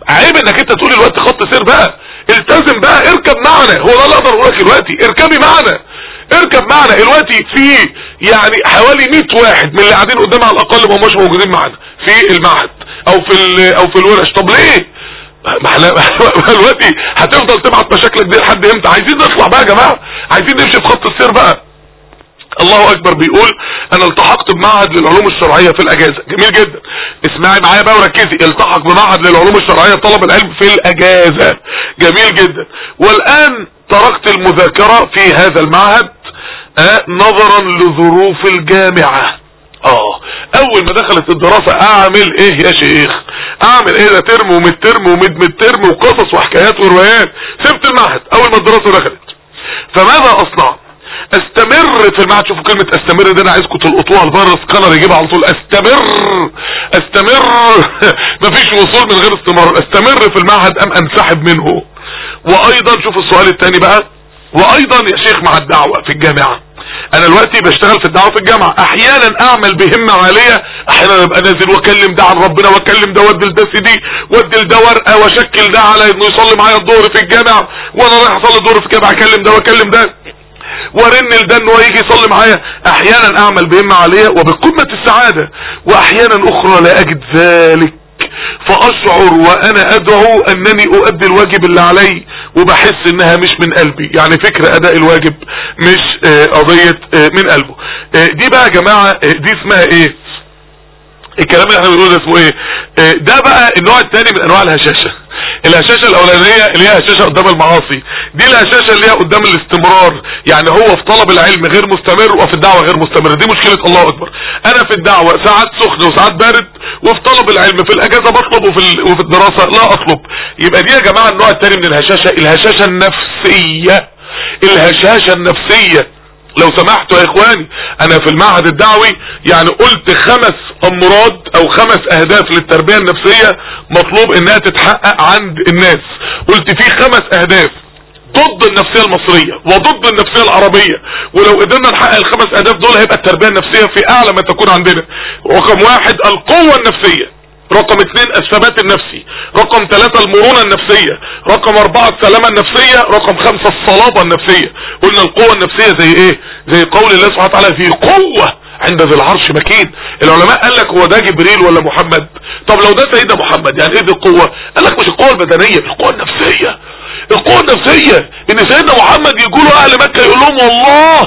عيب انك انت تقول الوقت خط سير بقى، التزم بقى، اركب معنا. هو ده اللي اقدر اقول لك دلوقتي، اركبي معنا، اركب معنا. دلوقتي في يعني حوالي مية واحد من اللي قاعدين قدام على الاقل ما هماش موجودين معانا في المعهد او في او في الورش. طب ليه؟ ما احنا دلوقتي هتفضل تبعت مشاكلك دي لحد امتى؟ عايزين نطلع بقى يا جماعه، عايزين نمشي في خط السير بقى. الله اكبر. بيقول انا التحقت بمعهد للعلوم الشرعيه في الاجازه. جميل جدا، اسمعي معايا بقى وركزي. التحق بمعهد للعلوم الشرعيه طلب العلم في الاجازه. جميل جدا. والان تركت المذاكره في هذا المعهد آه نظرا لظروف الجامعه. اه اول ما دخلت الدراسة اعمل ايه يا شيخ؟ اعمل ايه؟ ده ترم ومد ترم ومد مد ترم وقصص وحكايات وروايات. سبت المعهد اول ما الدراسة دخلت. فماذا اصنع؟ استمر في المعهد. شوفوا كلمة استمر دي انا عايزكم تلقطوها، الفيروس سكانر يجيبها على طول. استمر استمر مفيش وصول من غير استمرار. استمر في المعهد ام انسحب منه؟ وايضا شوف السؤال الثاني بقى، وايضا يا شيخ مع الدعوة في الجامعة. انا دلوقتي بشتغل في الدعوة في الجامعة، احيانا اعمل بهمة عالية، احيانا ابقى نازل واكلم ده عن ربنا واكلم ده وادي لده سي دي وادي لده ورقة واشكل ده على انه يصلي معايا الظهر في الجامعة، وانا رايح اصلي الظهر في الجامعة اكلم ده واكلم ده وارن لده ان هو يجي يصلي معايا. احيانا اعمل بهمة عالية وبقمة السعادة، واحيانا اخرى لا اجد ذلك، فاشعر وانا ادعو انني اؤدي الواجب اللي علي وبحس انها مش من قلبي. يعني فكرة اداء الواجب مش آه قضية آه من قلبه. آه دي بقى يا جماعة آه دي اسمها ايه؟ الكلام اللي احنا بنقوله ده اسمه ايه؟ آه ده بقى النوع الثاني من انواع الهشاشة. الهشاشة الاولانية اللي هي هشاشة قدام المعاصي، دي الهشاشة اللي هي قدام الاستمرار. يعني هو في طلب العلم غير مستمر وفي الدعوة غير مستمر. دي مشكلة. الله اكبر. انا في الدعوة ساعات سخن وساعات بارد، وفي طلب العلم في الاجازة بطلب وفي, وفي الدراسة لا اطلب. يبقى دي يا جماعة النوع الثاني من الهشاشة، الهشاشة النفسية. الهشاشة النفسية. لو سمحتوا يا اخواني، انا في المعهد الدعوي يعني قلت خمس امراض او خمس اهداف للتربية النفسية مطلوب انها تتحقق عند الناس. قلت في خمس اهداف ضد النفسية المصرية وضد النفسية العربية، ولو قدرنا نحقق الخمس اهداف دول هيبقى التربية النفسية في اعلى ما تكون عندنا. رقم واحد القوة النفسية، رقم اثنين الثبات النفسي، رقم ثلاثة المرونة النفسية، رقم اربعة السلامة النفسية، رقم خمسة الصلابة النفسية. قلنا القوة النفسية زي ايه؟ زي قول الله سبحانه وتعالى في قوة عند ذي العرش مكين. العلماء قال لك هو ده جبريل ولا محمد؟ طب لو ده سيدنا محمد يعني ايه دي القوة؟ قال لك مش القوة البدنية، القوة النفسية. القوة النفسية ان سيدنا محمد يقولوا اهل مكة يقول لهم والله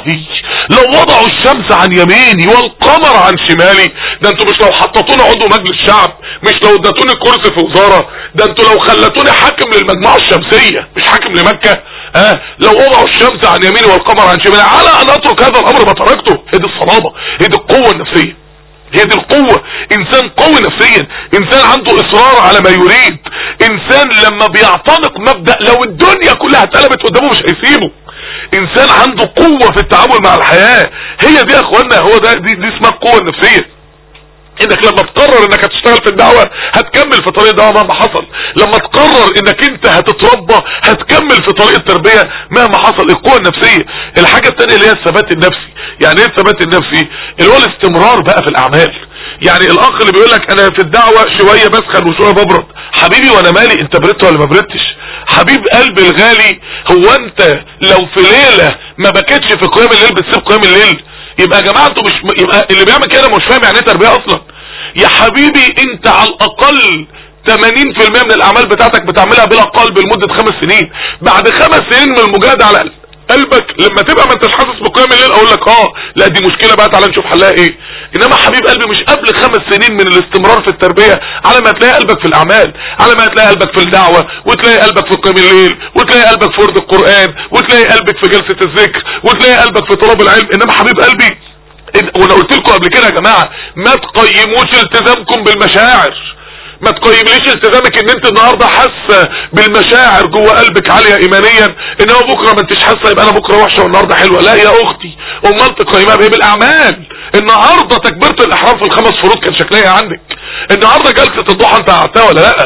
لو وضعوا الشمس عن يميني والقمر عن شمالي، ده انتوا مش لو حطتوني عضو مجلس شعب، مش لو ادتوني كرسي في وزارة، ده انتوا لو خلتوني حاكم للمجموعة الشمسية مش حاكم لمكة. اه لو وضعوا الشمس عن يميني والقمر عن شمالي على ان اترك هذا الامر ما تركته. هي دي الصلابة، هي دي القوة النفسية، هي دي القوة. انسان قوي نفسيا، انسان عنده اصرار على ما يريد، انسان لما بيعتنق مبدأ لو الدنيا كلها اتقلبت قدامه مش هيسيبه. انسان عنده قوة في التعامل مع الحياة. هي دي يا اخوانا، هو ده دي, دي اسمها القوة النفسية. انك لما تقرر انك هتشتغل في الدعوة هتكمل في طريق الدعوة مهما حصل. لما تقرر انك انت هتتربى هتكمل في طريق التربية مهما حصل. القوة النفسية. الحاجة التانية اللي هي الثبات النفسي. يعني ايه الثبات النفسي؟ اللي هو الاستمرار بقى في الاعمال. يعني الاخ اللي بيقولك انا في الدعوة شوية بسخن وشوية ببرد، حبيبي وانا مالي انت بردت ولا ما بردتش؟ حبيب قلبي الغالي، هو انت لو في ليلة ما بكتش في قيام الليل بتسيب قيام الليل؟ يبقى يا جماعة انتوا مش، يبقى اللي بيعمل كده مش فاهم يعني ايه تربية اصلا. يا حبيبي انت على الاقل ثمانين في المية من الاعمال بتاعتك بتعملها بلا قلب لمدة خمس سنين. بعد خمس سنين من المجاهدة على قلبك لما تبقى ما انتش حاسس بقيام الليل اقول لك اه لا دي مشكلة بقى، تعالى نشوف حلها ايه. انما حبيب قلبي مش قبل خمس سنين من الاستمرار في التربية على ما تلاقي قلبك في الاعمال، على ما تلاقي قلبك في الدعوة، وتلاقي قلبك في قيام الليل، وتلاقي قلبك في ورد القرآن، وتلاقي قلبك في جلسة الذكر، وتلاقي قلبك في طلب العلم. انما حبيب قلبي، وانا قلت لكم قبل كده يا جماعة ما تقيموش التزامكم بالمشاعر. ما تقيمليش التزامك ان انت النهاردة حاسة بالمشاعر جوه قلبك عالية ايمانيا، ان هو بكرة ما انتش حاسة يبقى انا بكرة وحشة والنهاردة حلوة. لا يا اختي، امال تقيمها بايه؟ بالاعمال. النهاردة تكبيرة الاحرام في الخمس فروض كان شكلها عندك؟ النهاردة جلسة الضحى انت قعدتها ولا لا؟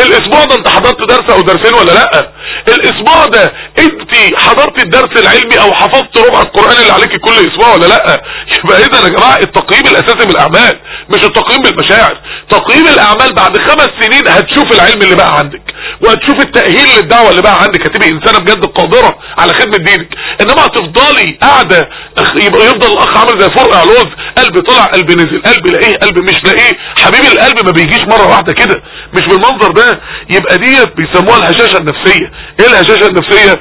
الاسبوع ده انت حضرت درس او درسين ولا لا؟ الاسبوع ده انت حضرت الدرس العلمي او حفظت ربع القرآن اللي عليك كل اسبوع ولا لا؟ يبقى اذا يا جماعة التقييم الاساسي بالاعمال مش التقييم بالمشاعر. تقييم الاعمال بعد خمس سنين هتشوف العلم اللي بقى عندك، وهتشوف التأهيل للدعوة اللي بقى عندك، هتبقى انسانة بجد قادرة على خدمة دينك. انما هتفضلي قاعدة يبقى يفضل الاخ عامل زي فرقع لوز، قلبي طلع قلبي نزل، قلبي لاقيه قلبي مش لاقيه. حبيبي القلب ما بيجيش مرة واحدة كده، مش بالمنظر ده. يبقى ديت بيسموها الهشاشة النفسية. ايه الهشاشة النفسية؟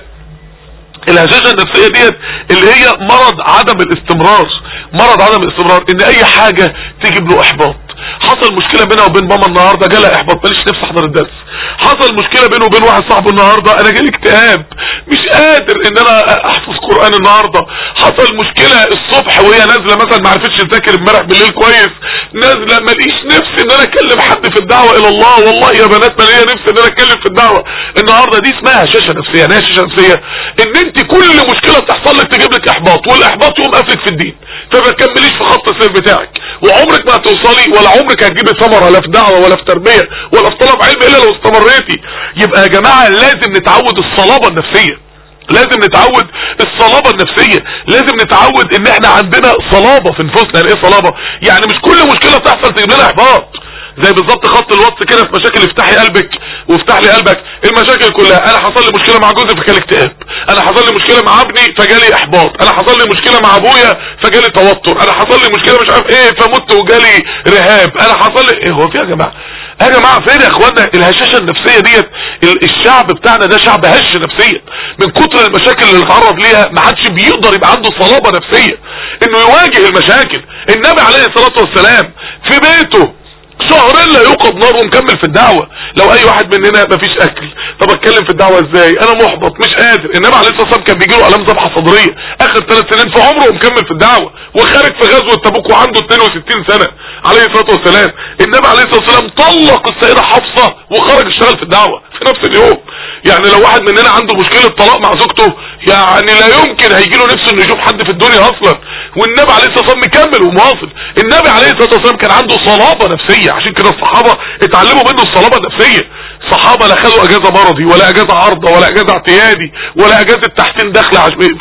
الهشاشة النفسية ديت اللي هي مرض عدم الاستمرار. مرض عدم الاستمرار ان اي حاجة تجيب له احباط. حصل مشكلة بينها وبين ماما النهاردة جالها احباط، ماليش نفسي احضر الدرس. حصل مشكلة بينه وبين واحد صاحبه النهاردة، انا جالي اكتئاب مش قادر ان انا احفظ قرآن النهاردة. حصل مشكلة الصبح وهي نازلة مثلا ما عرفتش تذاكر امبارح بالليل كويس، نازلة ماليش نفسي ان انا اكلم حد في الدعوة الى الله. والله يا بنات مالية نفسي ان انا اتكلم في الدعوة النهاردة. دي اسمها هشاشة نفسية. يعني ايه هشاشة نفسية؟ ان انت كل مشكلة تحصل لك تجيب لك احباط، والاحباط يقوم قافلك في الدين، فما تكمليش في خط السير بتاعك، وعمرك ما هتوصلي ولا عمرك هتجيبي ثمرة لا في دعوة ولا في تربية ولا في طلب علم الا لو استمريتي. يبقى يا جماعة لازم نتعود الصلابة النفسية، لازم نتعود الصلابة النفسية، لازم نتعود ان احنا عندنا صلابة في نفوسنا. يعني ايه صلابة؟ يعني مش كل مشكلة تحصل تجيب لنا احباط. زي بالظبط خط الوصف كده في مشاكل افتحي قلبك وافتح لي قلبك. المشاكل كلها انا حصل لي مشكلة مع جوزي فجالي اكتئاب، انا حصل لي مشكلة مع ابني فجالي احباط، انا حصل لي مشكلة مع ابويا فجالي توتر، انا حصل لي مشكلة مش عارف ايه فمت وجالي رهاب، انا حصل لي ايه. هو في يا جماعة يا جماعة فين يا اخوانا الهشاشة النفسية ديت؟ الشعب بتاعنا ده شعب هش نفسيا من كتر المشاكل اللي اتعرض ليها. ما حدش بيقدر يبقى عنده صلابة نفسية انه يواجه المشاكل. النبي عليه الصلاة والسلام في بيته شهرين لا يوقد نار ومكمل في الدعوة. لو اي واحد مننا مفيش اكل، طب اتكلم في الدعوة ازاي؟ انا محبط مش قادر. النبي عليه الصلاة والسلام كان بيجيله الام ذبحة صدرية اخر ثلاث سنين في عمره ومكمل في الدعوة، وخارج في غزوة تبوك وعنده اثنين وستين سنة عليه الصلاة والسلام. النبي عليه الصلاة والسلام طلق السيدة حفصة وخرج اشتغل في الدعوة في نفس اليوم. يعني لو واحد مننا عنده مشكلة طلاق مع زوجته يعني لا يمكن هيجيله نفسه انه يشوف حد في الدنيا اصلا، والنبي عليه الصلاة والسلام مكمل ومواصل. النبي عليه الصلاة والسلام كان عنده صلابة نفسية، عشان كده الصحابة اتعلموا منه الصلابة النفسية. الصحابة لا خدوا اجازة مرضي ولا اجازة عارضة ولا اجازة اعتيادي ولا اجازة تحسين دخل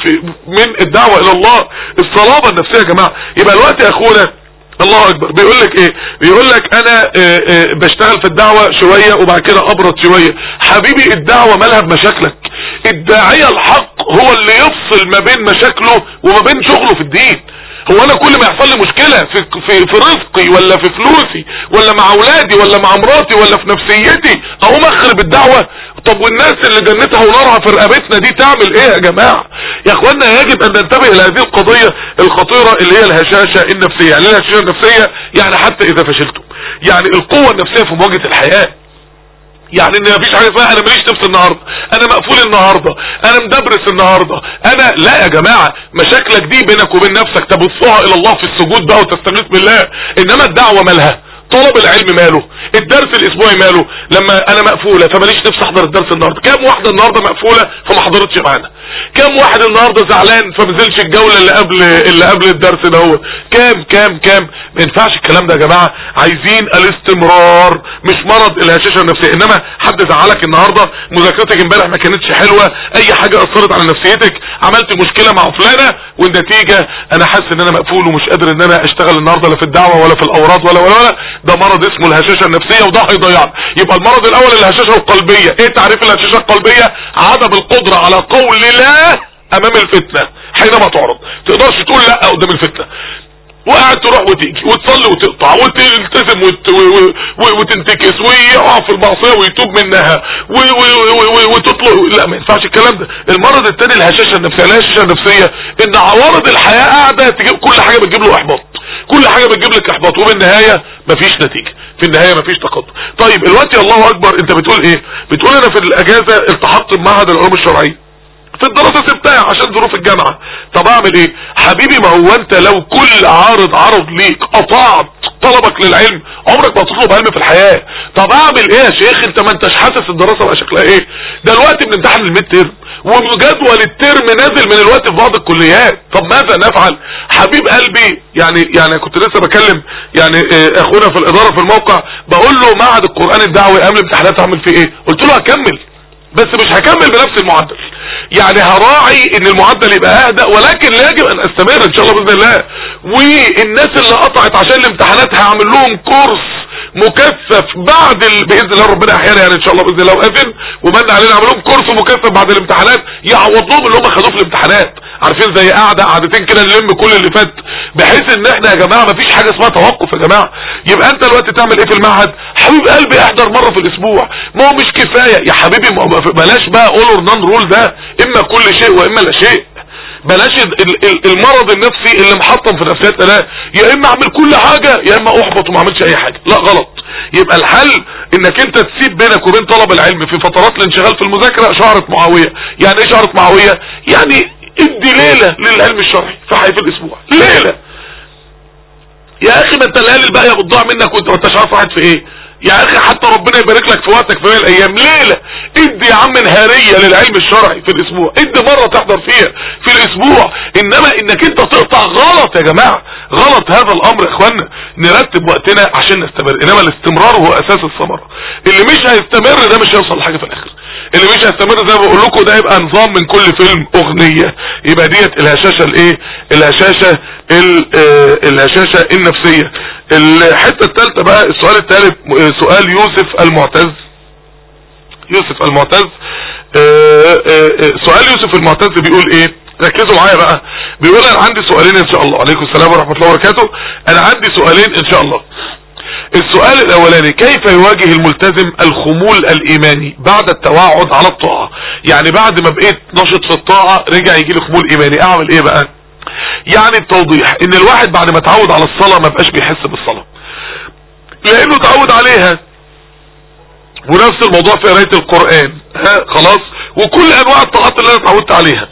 من الدعوة الى الله. الصلابة النفسية يا جماعة. يبقى الوقت يا اخونا الله اكبر بيقول لك ايه؟ بيقول لك انا اه اه بشتغل في الدعوة شوية وبعد كده ابرد شوية. حبيبي الدعوة مالها بمشاكلك؟ الداعية الحق هو اللي يفصل ما بين مشاكله وما بين شغله في الدين. هو انا كل ما يحصل لي مشكلة في, في, في رزقي ولا في فلوسي ولا مع اولادي ولا مع مراتي ولا في نفسيتي اقوم اخرب الدعوة؟ طب والناس اللي جنتها ونارها في رقبتنا دي تعمل ايه يا جماعة؟ يا اخوانا يجب ان ننتبه الى هذه القضية الخطيرة اللي هي الهشاشة النفسية. يعني الهشاشة النفسية يعني حتى اذا فشلتم، يعني القوة النفسية في مواجهة الحياة. يعني ان مفيش حاجة اسمها انا ماليش نفس النهاردة، انا مقفول النهاردة، انا مدبرس النهاردة، انا لا يا جماعة. مشاكلك دي بينك وبين نفسك تبصها الى الله في السجود بقى وتستغيث بالله. انما الدعوة مالها؟ طلب العلم ماله؟ الدرس الاسبوعي ماله؟ لما انا مقفولة فماليش نفس احضر الدرس النهاردة. كام واحدة النهاردة مقفولة فما حضرتش معانا؟ كام واحد النهاردة زعلان فمنزلش الجولة اللي قبل اللي قبل الدرس ده؟ هو كام كام كام ما ينفعش الكلام ده يا جماعة. عايزين الاستمرار مش مرض الهشاشة النفسية. انما حد زعلك النهاردة، مذاكرتك امبارح ما كانتش حلوة، اي حاجة اثرت على نفسيتك، عملت مشكلة مع فلانة والنتيجة انا حاسس ان انا مقفول ومش قادر ان انا اشتغل النهاردة لا في الدعوة ولا في الاوراد ولا ولا ولا ده مرض اسمه الهشاشة النفسية وده هيضيعنا. يبقى المرض الاول الهشاشة القلبية. ايه تعريف الهشاشة القلبية؟ عدم القدرة على قول لا امام الفتنة حينما تعرض. تقدرش تقول لا قدام الفتنة، وقاعد تروح وتيجي وتصلي وتقطع وتلتزم وت... و... و... وتنتكس ويقع في المعصية ويتوب منها و... و... و... وتطلق. لا ما ينفعش الكلام ده. المرض الثاني الهشاشة النفسية. الهشاشة النفسية ان عوارض الحياة قاعدة تجيب كل حاجة بتجيب له احباط، كل حاجة بتجيب لك احباط، وبالنهاية مفيش نتيجة، في النهاية مفيش تقدم. طيب الوقت يا الله اكبر انت بتقول ايه؟ بتقول انا في الاجازة التحقت بمعهد العلوم الشرعية، في الدراسة سبتها عشان ظروف الجامعة. طب اعمل ايه حبيبي؟ ما هو انت لو كل عارض عرض ليك قطعت طلبك للعلم عمرك ما هتطلب علم في الحياة. طب اعمل ايه يا شيخ؟ انت ما انتش حاسس الدراسة بقى شكلها ايه؟ ده الوقت بنمتحن الميد تيرم وجدول الترم نازل من الوقت في بعض الكليات. طب ماذا نفعل حبيب قلبي؟ يعني يعني كنت لسه بكلم يعني اخونا في الاداره في الموقع، بقول له معهد القرآن الدعوي قبل الامتحانات هعمل فيه ايه؟ قلت له هكمل، بس مش هكمل بنفس المعدل، يعني هراعي ان المعدل يبقى اهدى، ولكن لا يجب ان استمر ان شاء الله باذن الله. والناس اللي قطعت عشان الامتحانات هعمل لهم كورس مكثف بعد ال... باذن الله ربنا احيانا يعني ان شاء الله باذن الله واذن ومن علينا اعمل لهم كورس مكثف بعد الامتحانات يعوض لهم اللي هم خدوه في الامتحانات. عارفين زي قاعده قعدتين كده نلم كل اللي فات، بحيث ان احنا يا جماعه مفيش حاجه اسمها توقف يا جماعه. يبقى انت دلوقتي تعمل ايه في المعهد؟ حبيب قلبي احضر مره في الاسبوع. ما هو مش كفايه يا حبيبي، بلاش بقى اول اور نان رول ده، اما كل شيء واما لا شيء. بلاش المرض النفسي اللي محطم في نفسيتنا ده، يا اما اعمل كل حاجه يا اما احبط وما اعملش اي حاجه. لا غلط. يبقى الحل انك انت تسيب بينك وبين طلب العلم في فترات الانشغال في المذاكره شعرة معاويه. يعني ايه شعرة معاويه؟ يعني ادي ليله للعلم الشرعي في حي في الاسبوع، ليله يا اخي. ما انت الليالي الباقيه بتضيع منك وانت ما انتش عارف واحد في ايه يا اخي. حتى ربنا يبارك لك في وقتك في الايام. ليله ادي يا عم نهاريه للعلم الشرعي في الاسبوع، ادي مره تحضر فيها في الاسبوع. انما انك انت تقطع غلط يا جماعه، غلط هذا الامر يا اخوانا. نرتب وقتنا عشان نستمر، انما الاستمرار هو اساس الثمره. اللي مش هيستمر ده مش هيوصل لحاجه في الاخر. اللي مش هيستمر زي ما بقول لكم ده يبقى نظام من كل فيلم اغنيه. يبقى ديت الهشاشه الايه؟ الهشاشه الهشاشه النفسيه. الحته الثالثه بقى، السؤال الثالث سؤال يوسف المعتز. يوسف المعتز سؤال يوسف المعتز بيقول ايه؟ ركزوا معايا بقى. بيقول انا عندي سؤالين ان شاء الله. عليكم السلام ورحمه الله وبركاته. انا عندي سؤالين ان شاء الله. السؤال الاولاني: كيف يواجه الملتزم الخمول الايماني بعد التوعد على الطاعه؟ يعني بعد ما بقيت نشط في الطاعه رجع يجي لي خمول ايماني، اعمل ايه بقى؟ يعني التوضيح ان الواحد بعد ما اتعود على الصلاه ما بقاش بيحس بالصلاه لانه اتعود عليها، ونفس الموضوع في قرايه القران، ها خلاص، وكل انواع الطاعات اللي انا اتعودت عليها.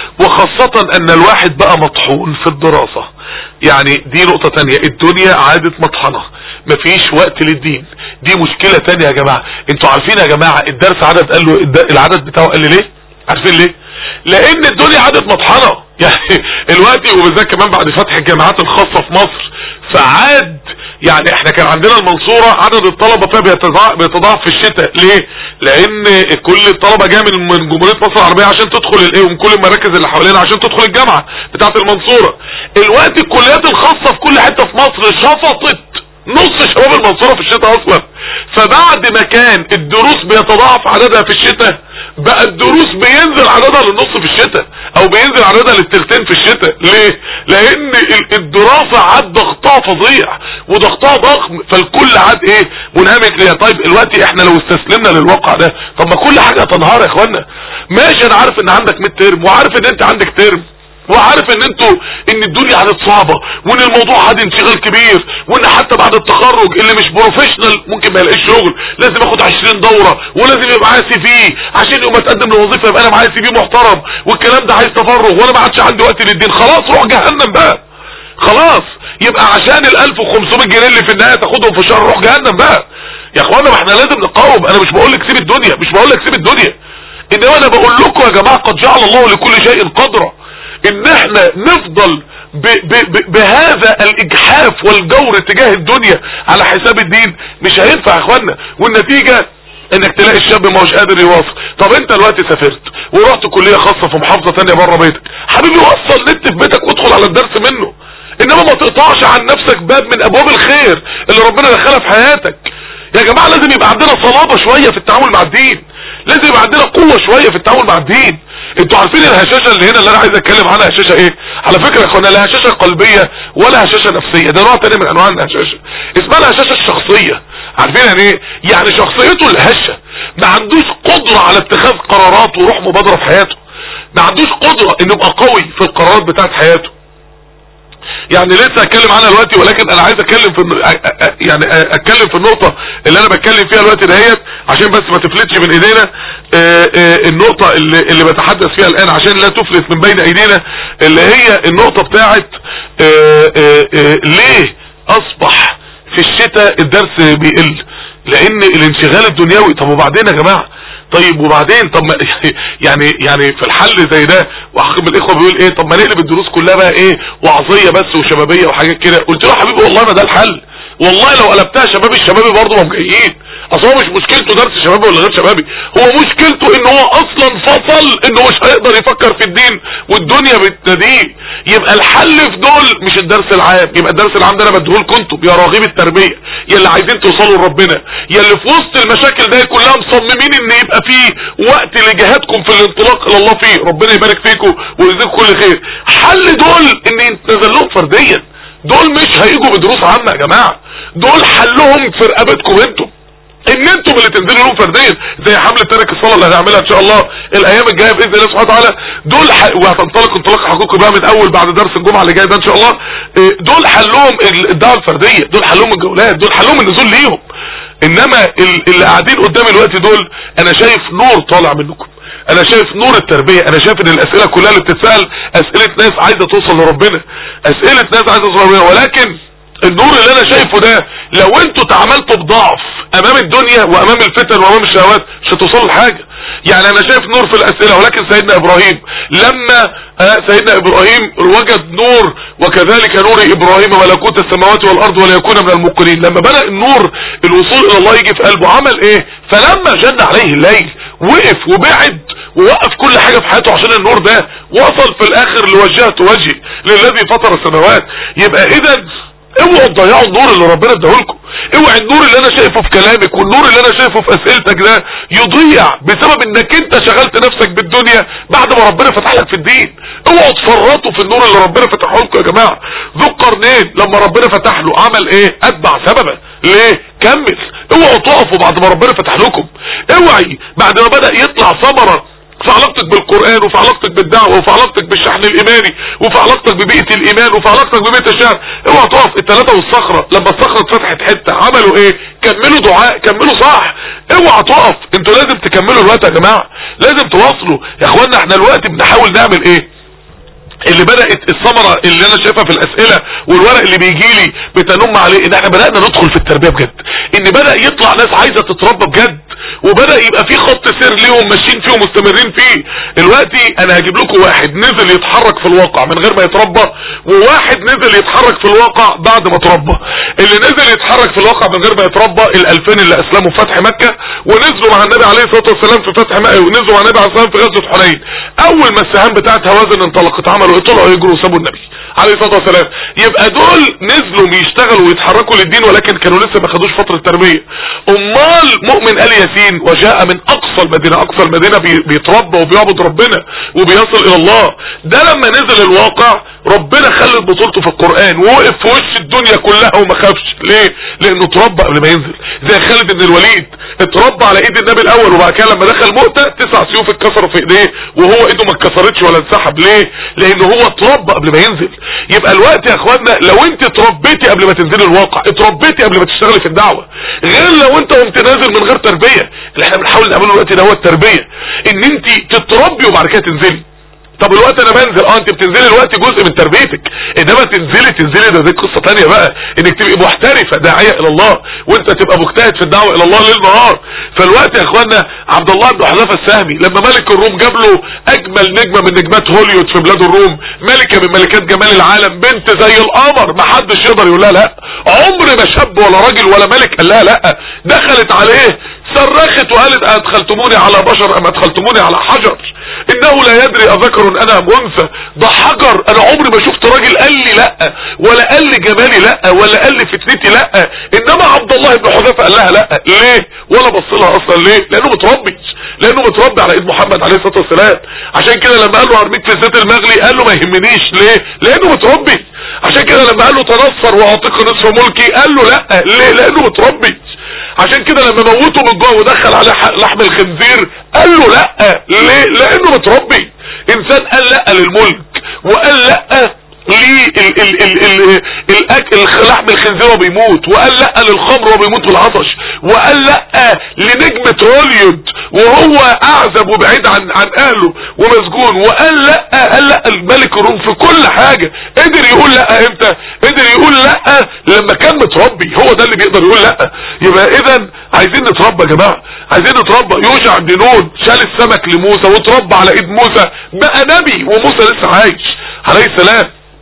وخاصة ان الواحد بقى مطحون في الدراسة. يعني دي نقطة تانية، الدنيا عادت مطحنة، مفيش وقت للدين. دي مشكلة تانية يا جماعة. انتوا عارفين يا جماعة الدرس عدد قال له العدد بتاعه قال لي ليه؟ عارفين ليه؟ لان الدنيا عادت مطحنة. يعني الوقت وبالذات كمان بعد فتح الجامعات الخاصة في مصر فعاد. يعني احنا كان عندنا المنصورة عدد الطلبة فيها بيتضاعف في الشتاء. ليه؟ لان كل الطلبة جاية من جمهورية مصر العربية عشان تدخل الايه، ومن كل المراكز اللي حوالينا عشان تدخل الجامعة بتاعت المنصورة. الوقت الكليات الخاصة في كل حتة في مصر شفطت نص شباب المنصورة في الشتاء اصلا. فبعد ما كان الدروس بيتضاعف عددها في الشتاء، بقى الدروس بينزل عددها للنص في الشتاء، او بينزل عددها للتلتين في الشتاء. ليه؟ لان الدراسة عاد ضغطها فظيع وضغطها ضخم، فالكل عاد ايه؟ منهمك ليها. طيب الوقت احنا لو استسلمنا للواقع ده، طب ما كل حاجة تنهار يا اخوانا. ماشي انا عارف ان عندك ميد ترم، وعارف ان انت عندك ترم، وعارف ان انتوا ان الدنيا عادت صعبة، وان الموضوع عاد انشغال كبير، وان حتى بعد التخرج اللي مش بروفيشنال ممكن ما يلاقيش شغل، لازم ياخد عشرين دورة، ولازم يبقى معاه سي في عشان يوم اتقدم لوظيفة يبقى انا معايا سي في محترم، والكلام ده عايز تفرغ، وانا ما عادش عندي وقت للدين. خلاص روح جهنم بقى. خلاص يبقى عشان ال ألف وخمسمية جنيه اللي في النهاية تاخدهم في شهر روح جهنم بقى. يا اخوانا ما احنا لازم نقاوم. انا مش بقول لك سيب الدنيا، مش بقول لك سيب الدنيا، انما انا بقول لكم يا جماعة قد جعل الله لكل شيء قدرا. ان احنا نفضل ب ب ب بهذا الاجحاف والجور تجاه الدنيا على حساب الدين مش هينفع يا اخوانا. والنتيجة انك تلاقي الشاب ما هوش قادر يواصل. طب انت دلوقتي سافرت ورحت كلية خاصة في محافظة تانية بره بيتك، حبيبي وصل نت في بيتك وادخل على الدرس منه، انما ما تقطعش عن نفسك باب من ابواب الخير اللي ربنا دخلها في حياتك. يا جماعة لازم يبقى عندنا صلابة شوية في التعامل مع الدين، لازم يبقى عندنا قوة شوية في التعامل مع الدين. انتوا عارفين الهشاشة اللي هنا اللي انا عايز اتكلم عنها هشاشة ايه؟ على فكرة يا اخوانا لا هشاشة قلبية ولا هشاشة نفسية، ده نوع تاني من انواع الهشاشة اسمها الهشاشة الشخصية. عارفين يعني ايه؟ يعني شخصيته الهشة، ما عندوش قدرة على اتخاذ قرارات وروح مبادرة في حياته، ما عندوش قدرة انه يبقى قوي في القرارات بتاعت حياته. يعني لسه اتكلم عنها دلوقتي، ولكن انا عايز اتكلم في يعني اتكلم في النقطة اللي انا بتكلم فيها دلوقتي دهيت عشان بس ما تفلتش من ايدينا. اه اه النقطة اللي, اللي بتحدث فيها الان عشان لا تفلت من بين ايدينا، اللي هي النقطة بتاعت اه اه ليه اصبح في الشتاء الدرس بيقل؟ لان الانشغال الدنيوي. طب وبعدين يا جماعة؟ طيب وبعدين طب ما يعني يعني في الحل زي ده واحد من الاخوه بيقول ايه طب ما نقلب الدروس كلها بقى ايه وعظيه بس وشبابيه وحاجات كده. قلت له يا حبيبي والله ما ده الحل، والله لو قلبتها شبابي الشبابي برضه ما جايين. اصل هو مش مشكلته درس شبابي ولا غير شبابي، هو مشكلته ان هو اصلا فصل انه مش هيقدر يفكر في الدين والدنيا بتناديه. يبقى الحل في دول مش الدرس العام، يبقى الدرس العام ده انا بديهولكم انتم يا راغبي التربيه، يا اللي عايزين توصلوا لربنا، يا اللي في وسط المشاكل ده كلها مصممين ان يبقى فيه وقت لجهادكم في الانطلاق الى الله فيه، ربنا يبارك فيكم ويجزيكم كل خير. حل دول ان ينتزل لهم فرديا، دول مش هيجوا بدروس عامه يا جماعه، دول حلهم في رقبتكم انتم، ان انتم اللي تنزلوا لهم فرديا زي حمله ترك الصلاه اللي هنعملها ان شاء الله الايام الجايه باذن الله سبحانه وتعالى. دول ح... وهتنطلق انطلاق حقيقي بقى من اول بعد درس الجمعه اللي جاي ده ان شاء الله. دول حلهم الدعوه الفرديه، دول حلهم الجولات، دول حلهم النزول ليهم. انما اللي قاعدين قدامي الوقت دول انا شايف نور طالع منكم، انا شايف نور التربيه، انا شايف ان الاسئله كلها اللي بتتسال اسئله ناس عايزه توصل لربنا، اسئله ناس عايزه توصل لربنا. ولكن النور اللي انا شايفه ده لو انتوا تعاملتوا بضعف امام الدنيا وامام الفتن وامام الشهوات مش هتوصلوا لحاجه. يعني انا شايف نور في الاسئله، ولكن سيدنا ابراهيم لما آه سيدنا ابراهيم وجد نور وكذلك نور ابراهيم ملكوت السماوات والارض وليكون من الموقنين، لما بدأ النور الوصول الى الله يجي في قلبه عمل ايه؟ فلما جن عليه الليل وقف وبعد ووقف كل حاجة في حياته عشان النور ده، وصل في الاخر لوجهت وجهي للذي فطر السماوات. يبقى اذا اوعوا تضيعوا النور اللي ربنا اداهولكم، اوعى النور اللي انا شايفه في كلامك والنور اللي انا شايفه في اسئلتك ده يضيع بسبب انك انت شغلت نفسك بالدنيا بعد ما ربنا فتح لك في الدين. اوعوا تفرطوا في النور اللي ربنا فتحه لكم يا جماعه. ذو القرنين لما ربنا فتح له عمل ايه؟ اتبع سببا. ليه؟ كمل. اوعوا تقفوا بعد ما ربنا فتح لكم، اوعي بعد ما بدأ يطلع ثمره في علاقتك بالقرآن وفي علاقتك بالدعوة وفي علاقتك بالشحن الإيماني وفي علاقتك ببيئة الإيمان وفي علاقتك ببيئة الشعر، اوعى تقف. الثلاثة والصخرة لما الصخرة اتفتحت حتة عملوا ايه؟ كملوا دعاء، كملوا صح. اوعى تقف، انتوا لازم تكملوا الوقت يا جماعة، لازم تواصلوا يا اخوانا. احنا الوقت بنحاول نعمل ايه؟ اللي بدأت الثمرة اللي انا شايفها في الاسئلة والورق اللي بيجي لي بتنم عليه ان احنا بدأنا ندخل في التربية بجد، ان بدأ يطلع ناس عايزة تتربى بجد، وبدأ يبقى في خط سير ليهم ماشيين فيه ومستمرين فيه. دلوقتي انا هجيب لكم واحد نزل يتحرك في الواقع من غير ما يتربى، وواحد نزل يتحرك في الواقع بعد ما تربى. اللي نزل يتحرك في الواقع من غير ما يتربى الالفين اللي اسلموا في فتح مكة ونزلوا مع النبي عليه الصلاة والسلام في فتح مكة، ونزلوا مع النبي عليه الصلاة والسلام في غزوة حنين. اول ما السهام بتاعت هوازن انطلقت عملوا طلعوا يجروا وسابوا النبي عليه الصلاة والسلام. يبقى دول نزلوا يشتغلوا ويتحركوا للدين ولكن كانوا لسه ما خدوش فترة تربية. امال مؤمن آل ياسين وجاء من اقصى المدينة، اقصى المدينة بيتربى وبيعبد ربنا وبيصل الى الله، ده لما نزل الواقع ربنا خلت بطولته في القرآن ووقف في وش الدنيا كلها وما خافش. ليه؟ لانه اتربى قبل ما ينزل، زي خالد بن الوليد اتربى على ايد النبي الاول، وبعد كده لما دخل مؤتة تسع سيوف اتكسروا في ايديه وهو ايده ما اتكسرتش ولا انسحب. ليه؟ لانه هو اتربى قبل ما ينزل. يبقى الوقت يا اخوانا لو انت اتربيتي قبل ما تنزلي الواقع، اتربيتي قبل ما تشتغلي في الدعوة، غير لو انت قمت نازل من غير تربية. اللي احنا بنحاول نعمله الوقت ده هو التربية، ان انت تتربي وبعد كده تنزلي. طب الوقت انا بنزل، اه انت بتنزلي الوقت جزء من تربيتك، انما تنزلي تنزلي ده دي قصة تانية بقى، انك تبقي محترفة داعية الى الله وانت تبقى مجتهد في الدعوة الى الله ليل نهار. فالوقت يا اخوانا عبد الله بن حذافة السهمي لما ملك الروم جاب له اجمل نجمة من نجمات هوليوود في بلاد الروم، ملكة من ملكات جمال العالم، بنت زي القمر ما حدش يقدر يقول لها لا، عمر ما شاب ولا راجل ولا ملك قال لها لا. دخلت عليه صرخت وقالت ادخلتموني على بشر ام ادخلتموني على حجر، انه لا يدري اذكر انا ام انثى، ده حجر. انا عمري ما شفت راجل قال لي لا ولا قال لي جمالي لا ولا قال لي فتنتي لا، انما عبد الله بن حذافة قال لها لا. ليه؟ ولا بص لها اصلا. ليه؟ لانه متربي، لانه متربي على ايد محمد عليه الصلاه والسلام. عشان كده لما قال له ارميك في الزيت المغلي قال له ما يهمنيش. ليه؟ لانه متربي. عشان كده لما قال له تنصر واعطيك نصف ملكي قال له لا. ليه؟ لانه متربي. عشان كده لما موته من جوه ودخل عليه لحم الخنزير قال له لا. ليه؟ لانه متربي. انسان قال لا للملك وقال لا للحم الخنزير وبيموت، وقال لا للخمر وبيموت بالعطش، وقال لا لنجمة هوليوود وهو اعزب وبعيد عن عن اهله ومسجون، وقال لا، قال لا الملك الروم في كل حاجة. قدر يقول لا امتى؟ قدر يقول لا لما كان متربي. هو ده اللي بيقدر يقول لا. يبقى اذا عايزين نتربى يا جماعة، عايزين نتربى. يوشع بن نون شال السمك لموسى وتربى على ايد موسى، بقى نبي وموسى لسه عايش عليه السلام،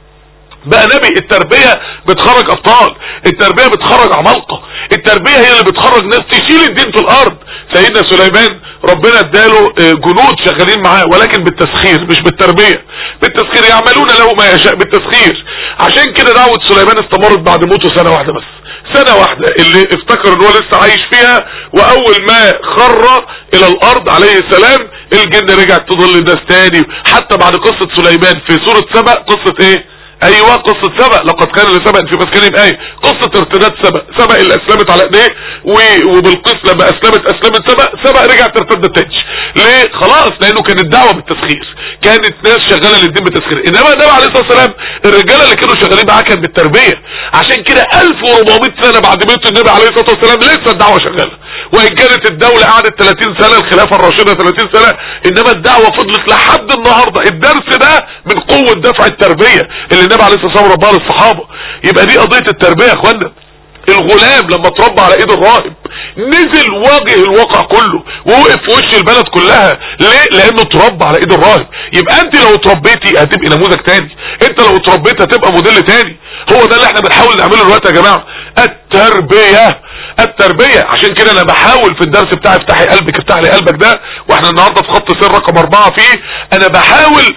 بقى نبي. التربية بتخرج ابطال، التربية بتخرج عمالقة، التربية هي اللي بتخرج ناس تشيل الدين في الارض. سيدنا سليمان ربنا اداله جنود شغالين معاه، ولكن بالتسخير مش بالتربية، بالتسخير. يعملون له ما يشاء بالتسخير. عشان كده دعوة سليمان استمرت بعد موته سنة واحدة بس، سنة واحدة اللي افتكر ان هو لسه عايش فيها. واول ما خر الى الارض عليه السلام الجن رجعت تضل الناس تاني. حتى بعد قصة سليمان في سورة سبأ، قصة ايه؟ ايوه قصة سبأ، لقد كان لسبأ في مسكنهم آية. قصة ارتداد سبأ، سبأ اللي اسلمت على ايديه، وبالقيس لما اسلمت اسلمت سبأ، سبأ رجعت ترتد تاني. ليه؟ خلاص، لانه كانت دعوة بالتسخير، كانت ناس شغالة للدين بالتسخير. انما النبي عليه الصلاة والسلام الرجالة اللي كانوا شغالين معاه كان بالتربية. عشان كده ألف وأربعمائة سنة بعد موت النبي عليه الصلاة والسلام لسه الدعوة شغالة. وان كانت الدولة قعدت ثلاثين سنة، الخلافة الراشدة ثلاثين سنة، انما الدعوة فضلت لحد النهاردة. الدرس ده من قوة دفع التربية اللي النبي عليه الصلاة والسلام ربها للصحابة. يبقى دي قضية التربية يا اخوانا. الغلام لما اتربى على ايد الراهب نزل واجه الواقع كله ووقف في وش البلد كلها. ليه؟ لانه اتربى على ايد الراهب. يبقى انت لو اتربيتي هتبقي نموذج تاني، انت لو اتربيت هتبقى موديل تاني. هو ده اللي احنا بنحاول نعمله دلوقتي يا جماعة، التربية. التربية. عشان كده انا بحاول في الدرس بتاعي افتحي قلبك افتح لي قلبك ده، واحنا النهاردة في خط سر رقم اربعة فيه، انا بحاول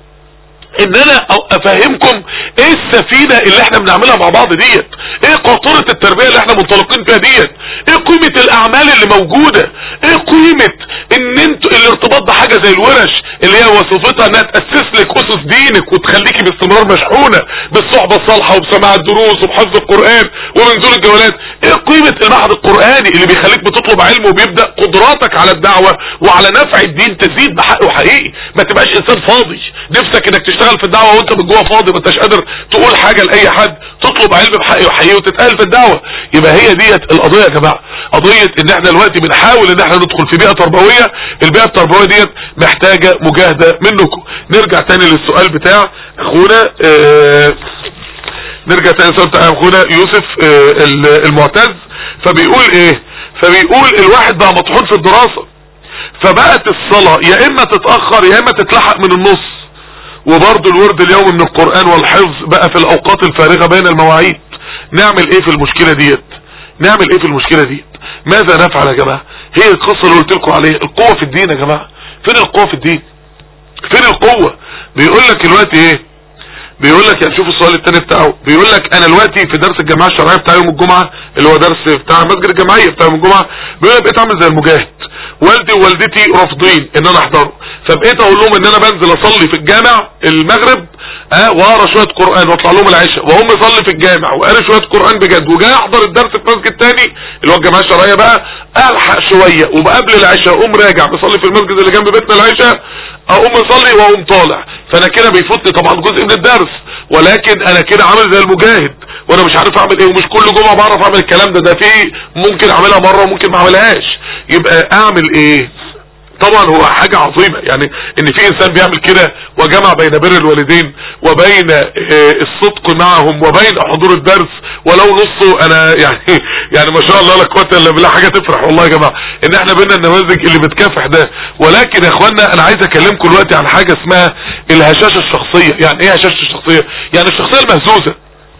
ان انا افهمكم ايه السفينة اللي احنا بنعملها مع بعض ديت، ايه قاطرة التربية اللي احنا منطلقين فيها ديت، ايه قيمة الاعمال اللي موجودة، ايه قيمة ان انتوا الارتباط بحاجة زي الورش اللي هي وظيفتها انها تأسس لك اسس دينك وتخليكي باستمرار مشحونة بالصحبة الصالحة وبسماع الدروس وبحفظ القرآن ومنزول الجولات. ايه قيمة المعهد القرآني اللي بيخليك بتطلب علم وبيبدأ قدراتك على الدعوة وعلى نفع الدين تزيد بحقه حقيقي. ما تبقاش انسان فاضي نفسك انك تشتغل في الدعوة وانت من جوه فاضي، ما انتش قادر تقول حاجة لاي حد، تطلب علم بحقه وحقيقي وتتقال في الدعوة. يبقى هي ديت القضية يا جماعة، قضية ان احنا دلوقتي بنحاول ان احنا ندخل في بيئة تربوية. البيئة التربوية ديت محتاجة مجاهدة منكم. نرجع تاني للسؤال بتاع اخونا اه نرجع تاني للسؤال بتاع اخونا يوسف اه المعتز. فبيقول ايه؟ فبيقول الواحد بقى مطحون في الدراسة، فبقت الصلاة يا اما تتأخر يا اما تتلحق من النص، وبرضه الورد اليومي من القرآن والحفظ بقى في الاوقات الفارغة بين المواعيد. نعمل ايه في المشكلة ديت؟ نعمل ايه في المشكلة ديت؟ ماذا نفعل يا جماعة؟ هي القصة اللي قلت لكم عليها، القوة في الدين يا جماعة. فين القوة في الدين؟ فين القوة؟ بيقول لك دلوقتي ايه؟ بيقول لك يعني شوف السؤال الثاني بتاعه، بيقول لك انا دلوقتي في درس الجماعة الشرعية بتاع يوم الجمعة اللي هو درس بتاع مسجد الجمعية بتاع يوم الجمعة، بيقول لك بقيت عامل زي المجاهد، والدي ووالدتي رافضين ان انا احضره، فبقيت اقول لهم ان انا بنزل اصلي في الجامع المغرب اه واقرا شويه قران واطلع لهم العشاء، واقوم اصلي في الجامع واقرا شويه قران بجد، وجاي احضر الدرس في مسجد تاني اللي هو الجماعه الشرعيه بقى الحق شويه، وقبل العشاء اقوم راجع بصلي في المسجد اللي جنب بيتنا العشاء، اقوم اصلي واقوم طالع. فانا كده بيفوتني طبعا جزء من الدرس، ولكن انا كده عامل زي المجاهد وانا مش عارف اعمل ايه، ومش كل جمعه بعرف اعمل الكلام ده، ده في ممكن اعملها مره وممكن ما اعملهاش. يبقى اعمل ايه؟ طبعا هو حاجة عظيمة يعني ان في انسان بيعمل كده وجمع بين بر الوالدين وبين الصدق معهم وبين حضور الدرس ولو نصه. انا يعني يعني ما شاء الله لا قوه الا بالله، حاجة تفرح والله يا جماعة ان احنا بينا النماذج اللي بتكافح ده. ولكن يا اخوانا انا عايز اكلمكم دلوقتي عن حاجة اسمها الهشاشة الشخصية. يعني ايه هشاشة الشخصية؟ يعني الشخصية المهزوزة.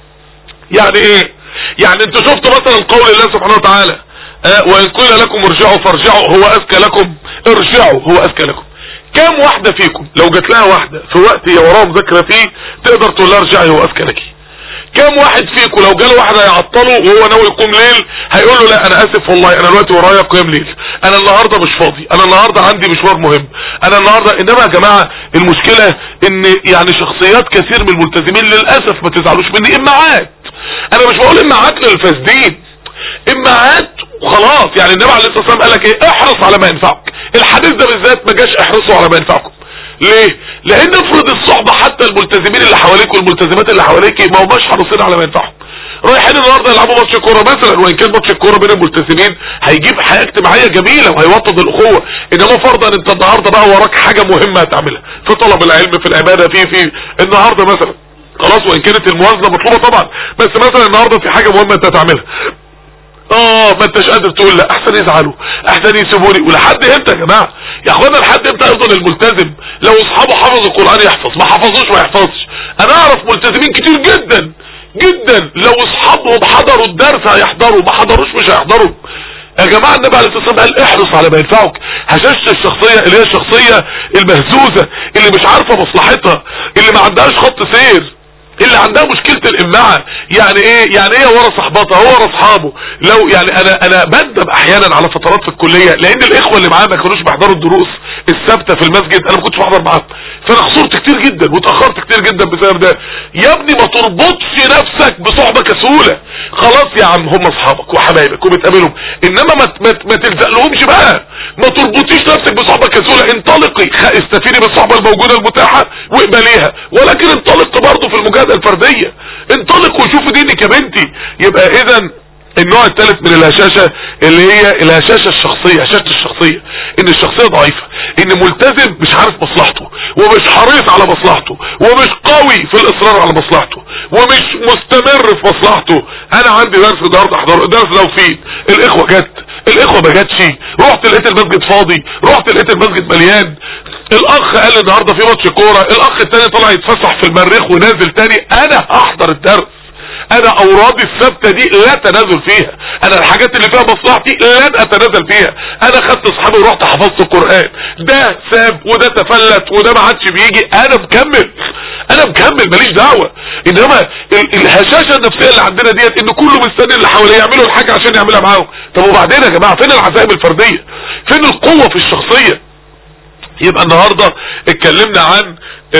يعني ايه؟ يعني انتوا شفتوا مثلا قول الله سبحانه وتعالى أه وان قيل لكم ارجعوا فارجعوا هو اذكى لكم، ارجعوا هو اذكى لكم. كم واحدة فيكم لو جات لها واحدة في وقت هي وراها مذاكرة فيه تقدر تقول لها ارجعي هو اذكى لك؟ كم واحد فيكم لو جاله واحد هيعطله وهو ناوي يقوم ليل هيقول له لا انا اسف والله انا دلوقتي ورايا قيام ليل، انا النهارده مش فاضي، انا النهارده عندي مشوار مهم، انا النهارده. انما يا جماعه المشكله ان يعني شخصيات كثير من الملتزمين للاسف ما تزعلوش مني امعات. انا مش بقول امعات للفاسدين، امعات وخلاص. يعني النبي عليه الصلاه والسلام قال لك ايه؟ احرص على ما ينفعك. الحديث ده بالذات ما جاش احرصوا على ما ينفعكم. ليه؟ لان افرض الصحبه حتى الملتزمين اللي حواليك والملتزمات اللي حواليك ما هماش حريصين على ما ينفعهم. رايحين النهارده يلعبوا ماتش كوره مثلا، وان كان ماتش الكوره بين الملتزمين هيجيب حياه اجتماعيه جميله وهيوطد الاخوه، انما فرضا انت النهارده بقى وراك حاجه مهمه هتعملها في طلب العلم، في العباده، في في النهارده مثلا خلاص، وان كانت الموازنه مطلوبه طبعا، بس مثلا النهارده في حاجه مهمه انت هتعملها، اه ما انتش قادر تقول لا، احسن يزعلوا، احسن يسيبوني. ولحد امتى يا جماعه يا اخوانا؟ لحد امتى يفضل الملتزم لو اصحابه حفظوا القران يحفظ، ما حفظوش ما يحفظش؟ انا اعرف ملتزمين كتير جدا جدا لو اصحابهم حضروا الدرس هيحضروا، ما حضروش مش هيحضروا. يا جماعه النبي عليه الصلاه والسلام قال احرص على ما ينفعك. هشاشه الشخصيه اللي هي الشخصيه المهزوزه اللي مش عارفه مصلحتها، اللي ما عندهاش خط سير، اللي عندها مشكلة الامعة. يعني ايه يعني ايه ورا صحباتها هو ورا اصحابه؟ لو يعني انا انا بندم احيانا على فترات في الكلية لان الاخوة اللي معايا ما كانوش بيحضروا الدروس الثابتة في المسجد، انا ما كنتش بحضر معاهم، فانا خسرت كتير جدا واتاخرت كتير جدا بسبب ده. يا ابني ما تربطش نفسك بصحبة كسولة، خلاص يا عم هم اصحابك وحبايبك وبتقابلهم، انما ما ما, ما تلزقلهمش بقى، ما تربطيش نفسك بصحبة كسولة. انطلقي استفيدي بالصحبة الموجودة المتاحة واقبليها، ولكن انطلق برضه في المجاهدة الفردية، انطلق وشوف دينك يا بنتي. يبقى اذا النوع الثالث من الهشاشة اللي هي الهشاشة الشخصية، هشاشة الشخصية، ان الشخصية ضعيفة، ان ملتزم مش عارف مصلحته ومش حريص على مصلحته ومش قوي في الاصرار على مصلحته ومش مستمر في مصلحته. انا عندي درس النهارده احضره، الدرس لو فيه الاخوة جت، الاخوة ما جاتش، رحت لقيت المسجد فاضي، رحت لقيت المسجد مليان، الاخ قال النهارده في ماتش كوره، الاخ التاني طلع يتفسح في المريخ ونازل تاني، انا احضر الدرس. انا اورادي الثابته دي لا تنازل فيها، انا الحاجات اللي فيها مصلحتي لن اتنازل فيها. انا خدت اصحابي ورحت حفظت القران، ده ساب وده تفلت وده ما عادش بيجي، انا مكمل انا مكمل ماليش دعوه. انما الهشاشه النفسيه اللي عندنا ديت ان كله مستني اللي حواليه يعملوا الحاجه عشان يعملها معاهم. طب وبعدين يا جماعه فين العزائم الفرديه؟ فين القوه في الشخصيه؟ يبقى النهاردة اتكلمنا عن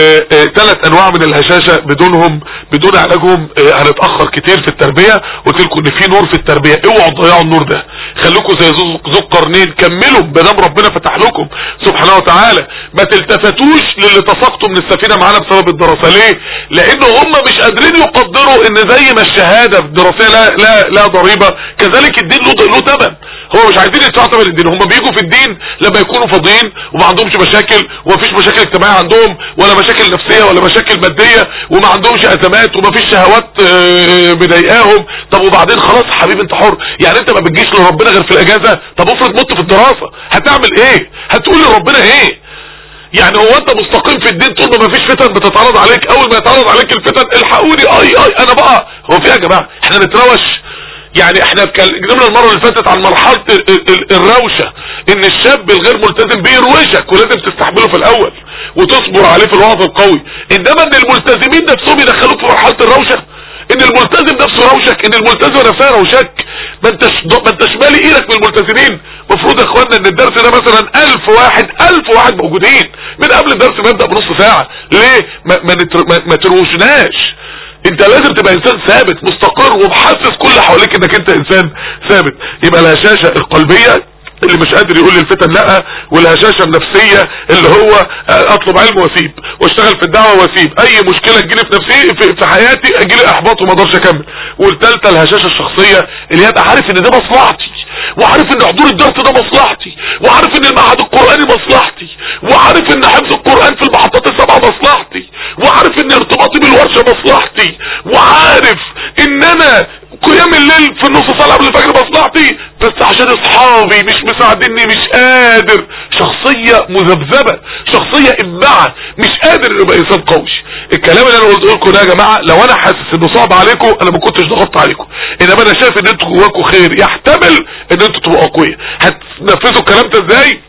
ثلاث انواع من الهشاشة، بدونهم بدون علاجهم اه هنتأخر كتير في التربية. قلت لكم ان في نور في التربية، اوعوا تضيعوا النور ده، خليكم زي ذو القرنين، كملوا بدام ربنا فتح لكم سبحانه وتعالى. ما تلتفتوش للي تساقطوا من السفينة معانا بسبب الدراسة. ليه؟ لان هم مش قادرين يقدروا ان زي ما الشهادة الدراسية لا لا لا ضريبة، كذلك الدين له له ثمن. هم مش عايزين يدفعوا ثمن الدين، هم بيجوا في الدين لما يكونوا فاضيين وما عندهمش مشاكل، ومفيش مشاكل اجتماعيه عندهم ولا مشاكل نفسيه ولا مشاكل ماديه، وما عندهمش ازمات ومفيش شهوات مضايقاهم. طب وبعدين خلاص يا حبيبي انت حر، يعني انت ما بتجيش لربنا غير في الاجازه؟ طب افرض مت في الدراسه هتعمل ايه؟ هتقول لربنا ايه؟ يعني هو انت مستقيم في الدين طول ما مفيش فتن بتتعرض عليك؟ اول ما يتعرض عليك الفتن الحقوني اي اي انا بقى. هو في يا جماعه احنا نتروش؟ يعني احنا اتكلمنا المرة اللي فاتت عن مرحلة الروشة، ان الشاب الغير ملتزم بيروشك ولازم تستحمله في الاول وتصبر عليه في الوعظ القوي، انما ان الملتزمين نفسهم يدخلوك في مرحلة الروشة، ان الملتزم نفسه روشك، ان الملتزم نفسها روشك، ما انتش ما انتش مالي ايدك من الملتزمين. مفروض يا اخوانا ان الدرس ده مثلا الف واحد الف واحد موجودين من قبل الدرس ما يبدأ بنص ساعة. ليه؟ ما, ما, نتر... ما, ما تروشناش. انت لازم تبقى انسان ثابت مستقر ومحسس كل حواليك انك انت انسان ثابت. يبقى الهشاشة القلبية اللي مش قادر يقول للفتن لا، والهشاشة النفسية اللي هو اطلب علم واسيب واشتغل في الدعوة واسيب، اي مشكلة تجيلي في نفسي في, في حياتي اجيلي احباط وما اقدرش اكمل. والثالثه الهشاشة الشخصية اللي يبقى عارف ان ده مصلحتي، وعارف ان حضور الدرس ده مصلحتي، وعارف ان المعهد القرآني مصلحتي، وعارف ان حفظ القرآن في المحطات السبعة مصلحتي، وعارف ان ارتباطي بالورشة مصلحتي، وعارف ان انا قيام الليل في النص ساعة قبل الفجر مصلحتي، بس عشان اصحابي مش مساعديني مش قادر. شخصية مذبذبة، شخصية امعة، مش قادر يبقى انسان قوي. الكلام اللي انا قلت لكم ده يا جماعة لو انا حاسس انه صعب عليكم انا ما كنتش ضغطت عليكم، انما انا شايف ان انتوا جواكم خير يحتمل ان انتوا تبقوا اقوياء. هتنفذوا الكلام ده ازاي؟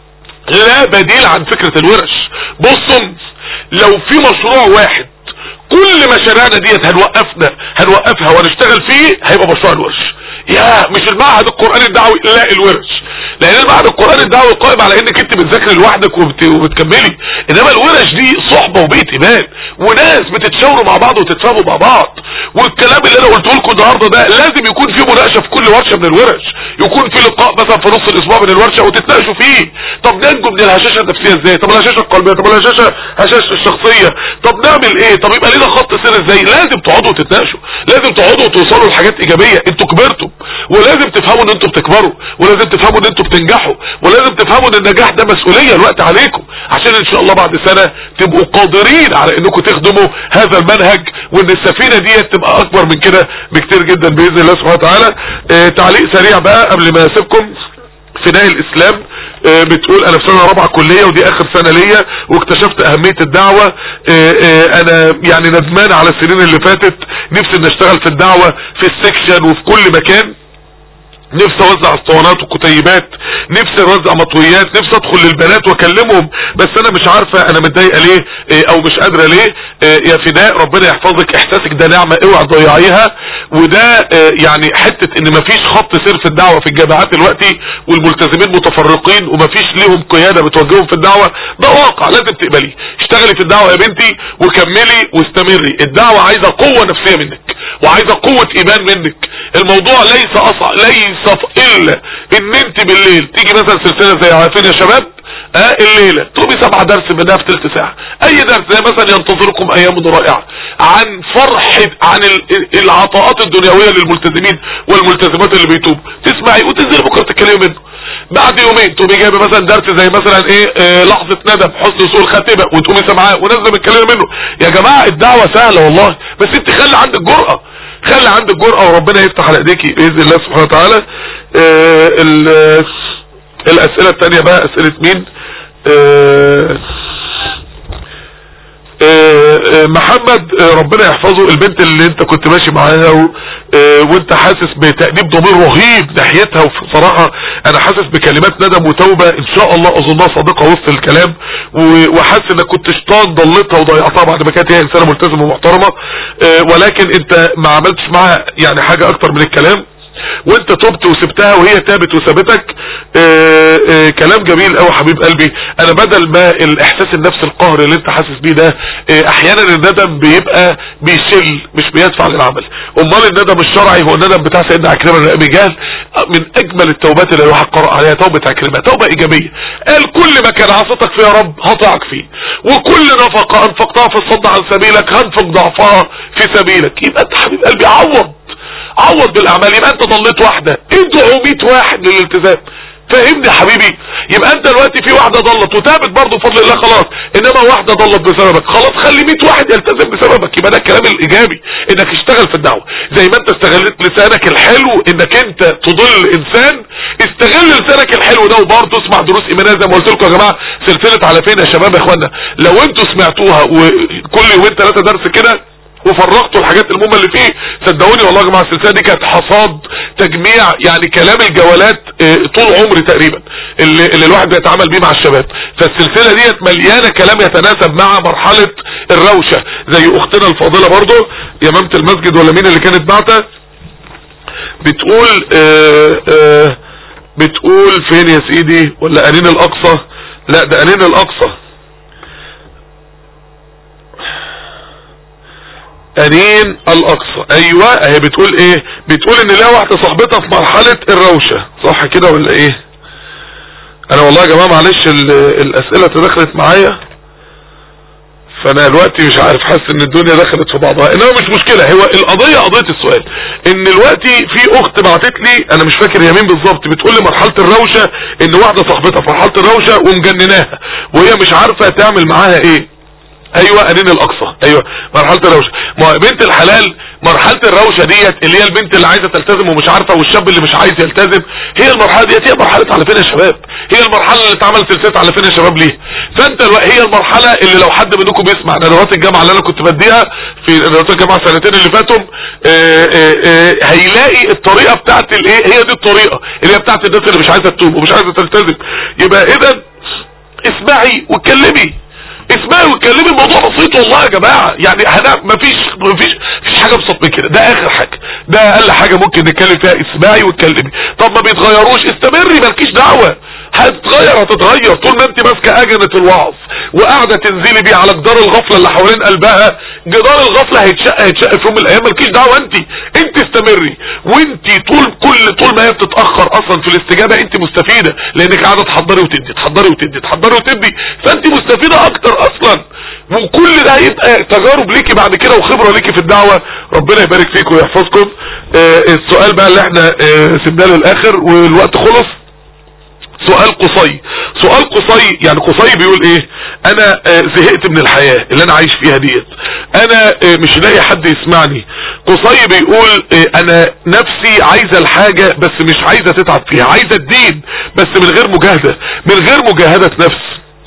لا بديل عن فكرة الورش. بصوا لو في مشروع واحد كل مشاريعنا ديت هنوقفنا هنوقفها ونشتغل فيه هيبقى مشروع الورش. يا مش المعهد القرآني الدعوي، لا الورش، لان المعهد القرآني الدعوي قائم على انك انت بتذاكري لوحدك وبت... وبتكملي، انما الورش دي صحبة وبيت ايمان وناس بتتشاوروا مع بعض وتتفاهموا مع بعض. والكلام اللي انا قلته لكم النهارده ده لازم يكون فيه مناقشه في كل ورشه من الورش. يكون في لقاء مثلا في نص الاسبوع من الورشه وتتناقشوا فيه. طب ننجو من الهشاشه النفسيه ازاي؟ طب الهشاشه القلبيه، طب الهشاشه هشاشه الشخصيه، طب نعمل ايه؟ طب يبقى لينا خط سير ازاي؟ لازم تقعدوا وتتناقشوا، لازم تقعدوا وتوصلوا لحاجات ايجابيه. انتوا كبرتوا ولازم تفهموا ان انتوا بتكبروا، ولازم تفهموا ان انتوا بتنجحوا، ولازم تفهموا ان النجاح ده مسؤوليه الوقت عليكم، عشان ان شاء الله بعد سنه تبقوا قادرين على انكم تخدموا هذا المنهج، وان السفينه دي تبقى اكبر من كده بكتير جدا باذن الله سبحانه وتعالى. اه تعليق سريع بقى قبل ما اسيبكم. فداء الاسلام اه بتقول انا في سنه رابعه كليه ودي اخر سنه ليا، واكتشفت اهميه الدعوه. اه اه انا يعني ندمان على السنين اللي فاتت، نفسي ان اشتغل في الدعوه في السكشن وفي كل مكان، نفسي اوزع اسطوانات وكتيبات، نفسي اوزع مطويات، نفسي ادخل للبنات واكلمهم، بس انا مش عارفه انا متضايقه ليه او مش قادره ليه. يا فداء ربنا يحفظك، احساسك ده نعمه اوعى تضيعيها. وده يعني حته ان مفيش خط سير في الدعوه في الجامعات دلوقتي، والملتزمين متفرقين ومفيش ليهم قياده بتوجههم في الدعوه، ده واقع لازم تقبليه. اشتغلي في الدعوه يا بنتي وكملي واستمري. الدعوه عايزه قوه نفسيه منك وعايزه قوه ايمان منك. الموضوع ليس اصعب ليس الا ان انت بالليل تيجي مثلا سلسله زي عارفين يا شباب اه الليله تقومي سبعة درس منها في ثلث ساعه، اي درس زي مثلا ينتظركم ايام رائعه عن فرحه عن العطاءات الدنيويه للملتزمين والملتزمات اللي بيتوبوا، تسمعي وتنزلي بكره تتكلمي منه. بعد يومين تقومي جايبه مثلا درس زي مثلا ايه اه لحظه ندم حسن سوء الخاتمه وتقومي سامعاه ونازله بتكلمي منه. يا جماعه الدعوه سهله والله، بس انت خلي عندك جرأه، خلي عندك جرأة وربنا يفتح على ايديكي باذن الله سبحانه وتعالى. اه الاسئله الثانيه بقى اسئله مين؟ اه اه محمد اه ربنا يحفظه، البنت اللي انت كنت ماشي معاها و اه وانت حاسس بتأنيب ضمير رهيب ناحيتها، وصراحة انا حاسس بكلمات ندم وتوبة ان شاء الله اظنها صادقة وسط الكلام، وحاسس انك كنت شيطان ضلتها وضيعتها بعد ما كانت هي انسانة ملتزمة ومحترمة، اه ولكن انت ما عملتش معاها يعني حاجة اكتر من الكلام، وانت تبت وسبتها وهي تابت وسابتك. اه اه كلام جميل قوي حبيب قلبي. انا بدل ما الاحساس النفسي القهري اللي انت حاسس بيه ده، اه احيانا الندم بيبقى بيشل مش بيدفع للعمل. امال الندم الشرعي هو الندم بتاع سيدنا عكرمة بن ابي جهل، من اجمل التوبات اللي الواحد قرأ عليها توبة عكرمة، توبة ايجابية. قال كل ما كان عصيتك فيه يا رب هطيعك فيه، وكل نفقة انفقتها في الصد عن سبيلك هنفق ضعفها في سبيلك. يبقى انت حبيب قلبي عوض عوض بالاعمال. يبقى انت ضليت واحدة ادعوا مية واحد للالتزام، فهمني يا حبيبي. يبقى انت دلوقتي في واحدة ضلت وتابت برضه بفضل الله خلاص، انما واحدة ضلت بسببك خلاص خلي مية واحد يلتزم بسببك. يبقى ده الكلام الايجابي، انك اشتغل في الدعوة زي ما انت استغلت لسانك الحلو انك انت تضل انسان، استغل لسانك الحلو ده وبرضه اسمع دروس ايمانيه زي ما قلت لكم يا جماعه. سلسله على فين يا شباب يا اخوانا، لو انتوا سمعتوها وكل يومين ثلاثه درس كده وفرغتوا الحاجات المهمه اللي فيه، صدقوني والله يا جماعه السلسله دي كانت حصاد تجميع يعني كلام الجولات اه طول عمري تقريبا اللي, اللي الواحد بيتعامل بيه مع الشباب. فالسلسله ديت مليانه كلام يتناسب مع مرحله الروشه. زي اختنا الفاضله برضو يا امامه المسجد ولا مين اللي كانت بعتها بتقول اه اه بتقول فين يا سيدي، ولا انين الاقصى؟ لا ده انين الاقصى، انين الاقصى. ايوه اهي بتقول ايه، بتقول ان لها واحده صاحبتها في مرحله الروشه، صح كده ولا ايه؟ انا والله يا جماعه معلش الاسئله تدخلت معايا، فانا دلوقتي مش عارف، حاسس ان الدنيا دخلت في بعضها، انما مش مشكله. هو القضيه قضيه السؤال ان دلوقتي في اخت بعتت لي انا مش فاكر يمين بالظبط، بتقول لي مرحله الروشه ان واحده صاحبتها في مرحله الروشه ومجنناها وهي مش عارفه تعمل معاها ايه. ايوه انين الاقصى، ايوه مرحله الروشه. ما بنت الحلال مرحله الروشه ديت اللي هي البنت اللي عايزه تلتزم ومش عارفه، والشاب اللي مش عايز يلتزم، هي المرحله ديت هي مرحله على فين يا شباب، هي المرحله اللي اتعمل سلسله على فين يا شباب ليه. فانت هي المرحله اللي لو حد منكم بيسمع ندوات الجامعه اللي انا كنت بديها في ندوات الجامعه السنتين اللي فاتوا اه اه اه هيلاقي الطريقه بتاعت الايه، هي دي الطريقه اللي هي بتاعت الناس اللي مش عايزه تتوب ومش عايزه تلتزم. يبقى اذا اسمعي واتكلمي، اسمعي واتكلمي، الموضوع بسيط والله يا جماعه. يعني احنا مفيش مفيش مفيش حاجه ابسط من كده، ده اخر حاجه، ده اقل حاجه ممكن نتكلم فيها. اسمعي واتكلمي. طب ما بيتغيروش استمري، مالكيش دعوه، هتتغير هتتغير. طول ما انت ماسكه اجنه الوعظ وقاعده تنزلي بيه على جدار الغفله اللي حوالين قلبها، جدار الغفله هيتشق هيتشق في يوم من الايام، مالكيش دعوه انت. انت استمري، وانت طول كل طول ما هي بتتاخر اصلا في الاستجابه انت مستفيده، لانك قاعده تحضري وتدي تحضري وتدي تحضري وتدي، فانت مستفيده اكتر اصلا. وكل ده هيبقى تجارب ليكي بعد كده وخبره ليكي في الدعوه. ربنا يبارك فيكم ويحفظكم. آه السؤال بقى اللي احنا آه سيبناه للاخر والوقت خلص، سؤال قصي. سؤال قصي يعني قصي بيقول ايه؟ انا آه زهقت من الحياة اللي انا عايش فيها ديت، انا آه مش لاقي حد يسمعني. قصي بيقول آه انا نفسي عايزة الحاجة بس مش عايزة تتعب فيها، عايزة الدين بس من غير مجاهدة، من غير مجاهدة نفس.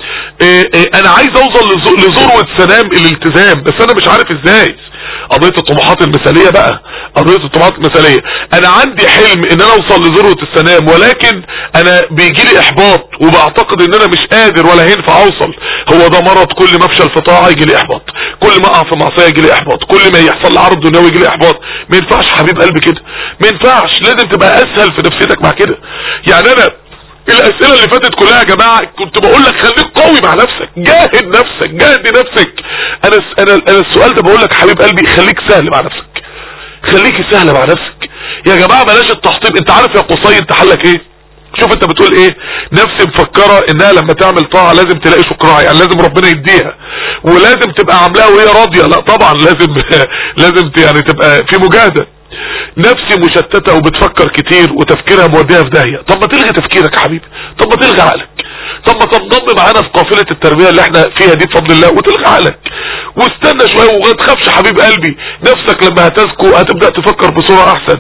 آه آه انا عايز اوصل لذروة سلام الالتزام بس انا مش عارف ازاي. قضية الطموحات المثالية بقى، قضية الطموحات المثالية. انا عندي حلم ان انا اوصل لذروة السلام، ولكن انا بيجي لي احباط وبعتقد ان انا مش قادر ولا هينفع اوصل. هو ده مرض، كل ما افشل في طاعة يجي لي احباط، كل ما اقع في معصية يجي لي احباط، كل ما يحصل لي عرض دنيوي يجي لي احباط. ما ينفعش حبيب قلبي كده، ما ينفعش، لازم تبقى اسهل في نفسيتك مع كده. يعني انا الاسئله اللي فاتت كلها يا جماعه كنت بقول لك خليك قوي مع نفسك، جاهد نفسك، جاهد نفسك. انا انا انا السؤال ده بقول لك حبيب قلبي خليك سهل مع نفسك، خليكي سهله مع نفسك يا جماعه، بلاش التحطيم. انت عارف يا قصي انت حلك ايه؟ شوف انت بتقول ايه؟ نفسي مفكره انها لما تعمل طاعه لازم تلاقي شكرها، يعني لازم ربنا يديها ولازم تبقى عاملاها وهي راضيه. لا طبعا لازم لازم يعني تبقى في مجاهده. نفسي مشتتة وبتفكر كتير وتفكيرها موديها في داهية. طب ما تلغي تفكيرك يا حبيبي، طب ما تلغي عقلك، طب ما تنضم معانا في قافلة التربية اللي احنا فيها دي بفضل الله وتلغي عقلك واستنى شوية وما تخافش حبيب قلبي. نفسك لما هتزكو هتبدأ تفكر بصورة احسن.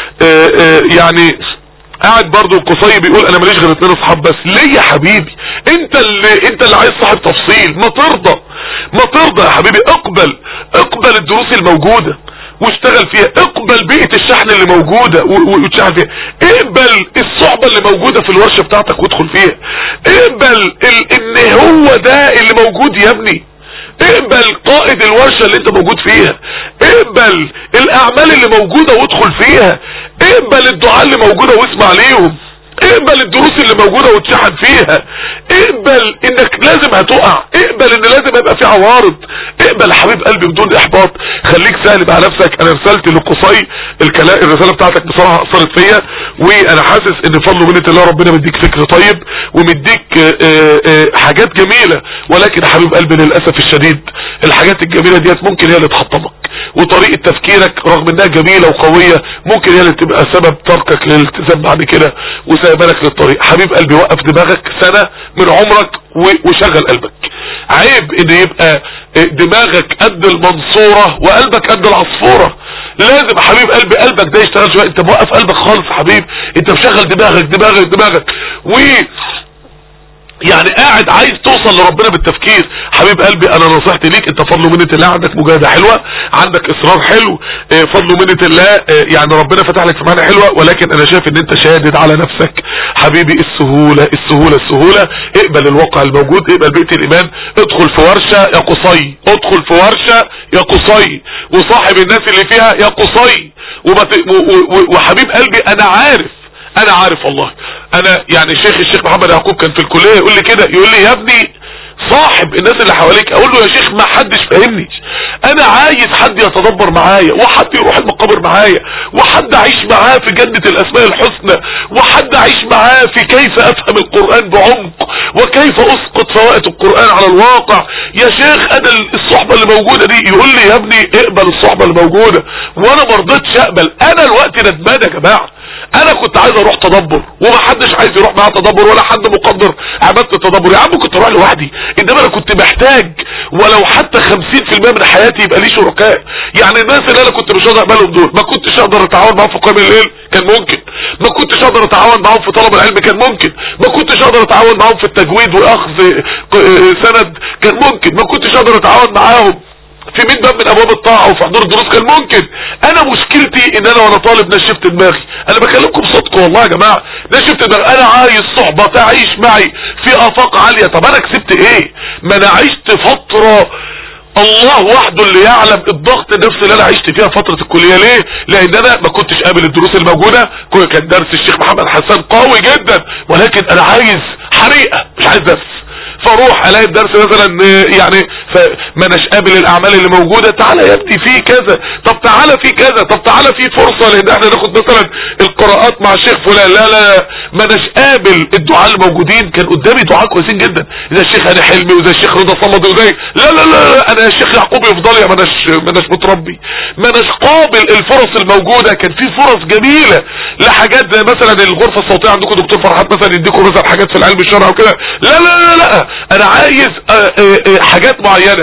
اه اه يعني قاعد برضو القصي بيقول انا ماليش غير اتنين اصحاب بس. ليه يا حبيبي؟ انت اللي انت اللي عايز صاحب تفصيل. ما ترضى، ما ترضى يا حبيبي. اقبل اقبل الدروس الموجودة واشتغل فيها، اقبل بيئة الشحن اللي موجودة واشتغل فيها، اقبل الصحبة اللي موجودة في الورشة بتاعتك وادخل فيها، اقبل ال... ان هو ده اللي موجود يا ابني، اقبل قائد الورشة اللي انت موجود فيها، اقبل الاعمال اللي موجودة وادخل فيها، اقبل الدعاء اللي موجودة واسمع ليهم، اقبل الدروس اللي موجودة وتشحن فيها، اقبل انك لازم هتقع، اقبل ان لازم يبقى في عوارض، اقبل حبيب قلبي بدون احباط. خليك سهل مع نفسك. انا رسالتي للقصي الكلام، الرسالة بتاعتك بصراحة اثرت فيا، وانا حاسس ان فضل ومنة الله ربنا مديك فكر طيب ومديك اه اه حاجات جميلة، ولكن حبيب قلبي للأسف الشديد الحاجات الجميلة ديت ممكن هي اللي تحطمك، وطريقة تفكيرك رغم انها جميلة وقوية ممكن هي اللي تبقى سبب تركك للالتزام بعد كده وسيبانك للطريق. حبيب قلبي وقف دماغك سنة من عمرك وشغل قلبك. عيب ان يبقى دماغك قد المنصورة وقلبك قد العصفورة. لازم حبيب قلبي قلبك ده يشتغل شوية. انت موقف قلبك خالص يا حبيب، انت مشغل دماغك دماغك دماغك و يعني قاعد عايز توصل لربنا بالتفكير. حبيب قلبي انا نصيحتي ليك، انت فضل ومنة الله عندك مجاهدة حلوة، عندك اصرار حلو، اه فضل ومنة الله اه يعني ربنا فتح لك في معنى حلوة، ولكن انا شايف ان انت شادد على نفسك حبيبي. السهولة السهولة السهولة. اقبل الواقع الموجود، اقبل بيئة الايمان، ادخل في ورشة يا قصي، ادخل في ورشة يا قصي، وصاحب الناس اللي فيها يا قصي. وحبيب قلبي انا عارف انا عارف والله. انا يعني شيخ الشيخ محمد يعقوب كان في الكلية يقول لي كده، يقول لي يا ابني صاحب الناس اللي حواليك. اقول له يا شيخ ما حدش فاهمني، انا عايز حد يتدبر معايا، وحد يروح المقابر معايا، وحد اعيش معاه في جنة الاسماء الحسنى، وحد اعيش معاه في كيف افهم القرآن بعمق، وكيف اسقط فوائد القرآن على الواقع. يا شيخ انا الصحبة اللي موجودة دي. يقول لي يا ابني اقبل الصحبة اللي موجودة، وانا مرضتش اقبل. انا الوقت ندمان يا جماعة، انا كنت عايز اروح تدبر ومحدش عايز يروح معاه تدبر ولا حد مقدر عبادة التدبر. يا عم كنت اروح لوحدي، انما انا كنت محتاج ولو حتى خمسين في المية من حياتي يبقى لي شركاء. يعني الناس اللي انا كنت مش هقدر اقبلهم دول ما كنتش اقدر اتعاون معاهم في قيام الليل، كان ممكن. ما كنتش اقدر اتعاون معاهم في طلب العلم، كان ممكن. ما كنتش اقدر اتعاون معاهم في التجويد واخذ سند، كان ممكن. ما كنتش اقدر اتعاون معاهم في مين باب من ابواب الطاعة وفي حضور الدروس، كان ممكن. انا مشكلتي ان انا وانا طالب نشفت دماغي. انا بكلمكم بصدق والله يا جماعة، نشفت دماغي. انا عايز صحبة تعيش معي في افاق عالية. طب انا كسبت ايه؟ ما انا عشت فترة الله وحده اللي يعلم الضغط النفسي اللي انا عشت فيها فترة الكلية. ليه؟ لان انا ما كنتش قابل الدروس الموجودة. كان درس الشيخ محمد حسان قوي جدا، ولكن انا عايز حريقة مش عايز درس. فاروح الاقي الدرس مثلا يعني ما اناش قابل الاعمال اللي موجودة. تعالى يا ابني في كذا، طب تعالى في كذا، طب تعالى في فرصة لان احنا ناخد مثلا القراءات مع الشيخ فلان. لا لا ما اناش قابل الدعاء الموجودين. كان قدامي دعاء كويسين جدا زي الشيخ هاني حلمي وزي الشيخ رضا صمد وزي لا لا لا انا الشيخ يعقوب يفضل يا ما اناش ما اناش متربي، ما اناش قابل الفرص الموجودة. كان في فرص جميلة لحاجات زي مثلا الغرفة الصوتية عندكم دكتور فرحات مثلا يديكم مثلا حاجات في العلم الشرعي وكده. لا لا لا لا انا عايز آآ آآ حاجات معينة.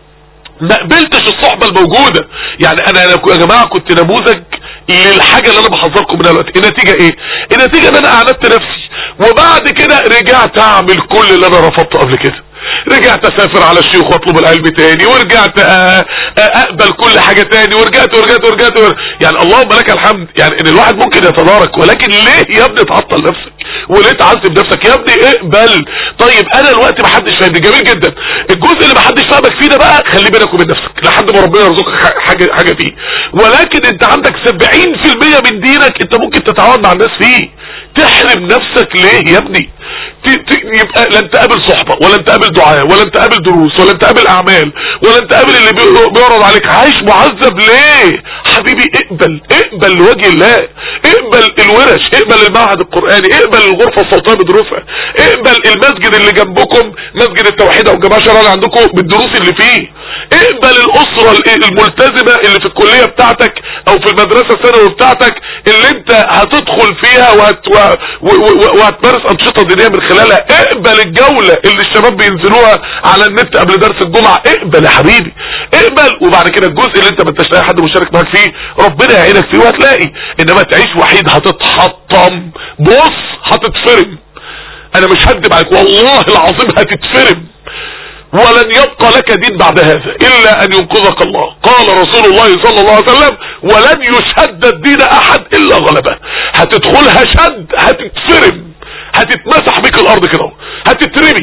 ما قبلتش الصحبة الموجودة. يعني انا يا جماعة كنت نموذج للحاجة اللي انا بحذركم منها دلوقتي. النتيجة ايه؟ النتيجة ان انا اعندت نفسي وبعد كده رجعت اعمل كل اللي انا رفضته قبل كده. رجعت اسافر على الشيوخ واطلب العلم تاني، ورجعت اقبل كل حاجة تاني، ورجعت ورجعت ورجعت, ورجعت. يعني اللهم لك الحمد يعني ان الواحد ممكن يتدارك، ولكن ليه يا ابني تعطل نفسك وليه تعذب نفسك يا ابني؟ اقبل. طيب انا الوقت محدش فاهمني، جميل جدا. الجزء اللي محدش فاهمك فيه ده بقى خليه بينك وبين نفسك لحد ما ربنا يرزقك حاجة حاجة فيه. ولكن انت عندك سبعين في المية من دينك انت ممكن تتعاون مع الناس فيه. تحرم نفسك ليه يا ابني؟ يبقى لن تقابل صحبة ولا انت قابل دعاء ولا انت قابل دروس ولا انت قابل اعمال ولا انت قابل اللي بيعرض عليك. عايش معذب ليه حبيبي؟ اقبل اقبل لوجه الله، اقبل الورش، اقبل المعهد القرآني، اقبل الغرفة الصوتية بدروسها، اقبل المسجد اللي جنبكم مسجد التوحيد او الجماعة الشرعية اللي عندكم بالدروس اللي فيه، اقبل الاسرة الملتزمة اللي في الكلية بتاعتك او في المدرسة الثانوي بتاعتك اللي انت هتدخل فيها وهت... وهتمارس انشطة دينية من خلالها. اقبل الجولة اللي الشباب بينزلوها على النت قبل درس الجمعة. اقبل يا حبيبي اقبل. وبعد كده الجزء اللي انت ما انتش لاقي حد مشارك معاك فيه ربنا يعينك فيه وهتلاقي. انما تعيش وحيد هتتحطم، بص هتتفرم. انا مش هكدب عليك والله العظيم هتتفرم. ولن يبقى لك دين بعد هذا الا ان ينقذك الله. قال رسول الله صلى الله عليه وسلم ولن يشد الدين احد الا غلبه. هتدخلها شد هتتفرم، هتتمسح بك الارض كده، هتترمي.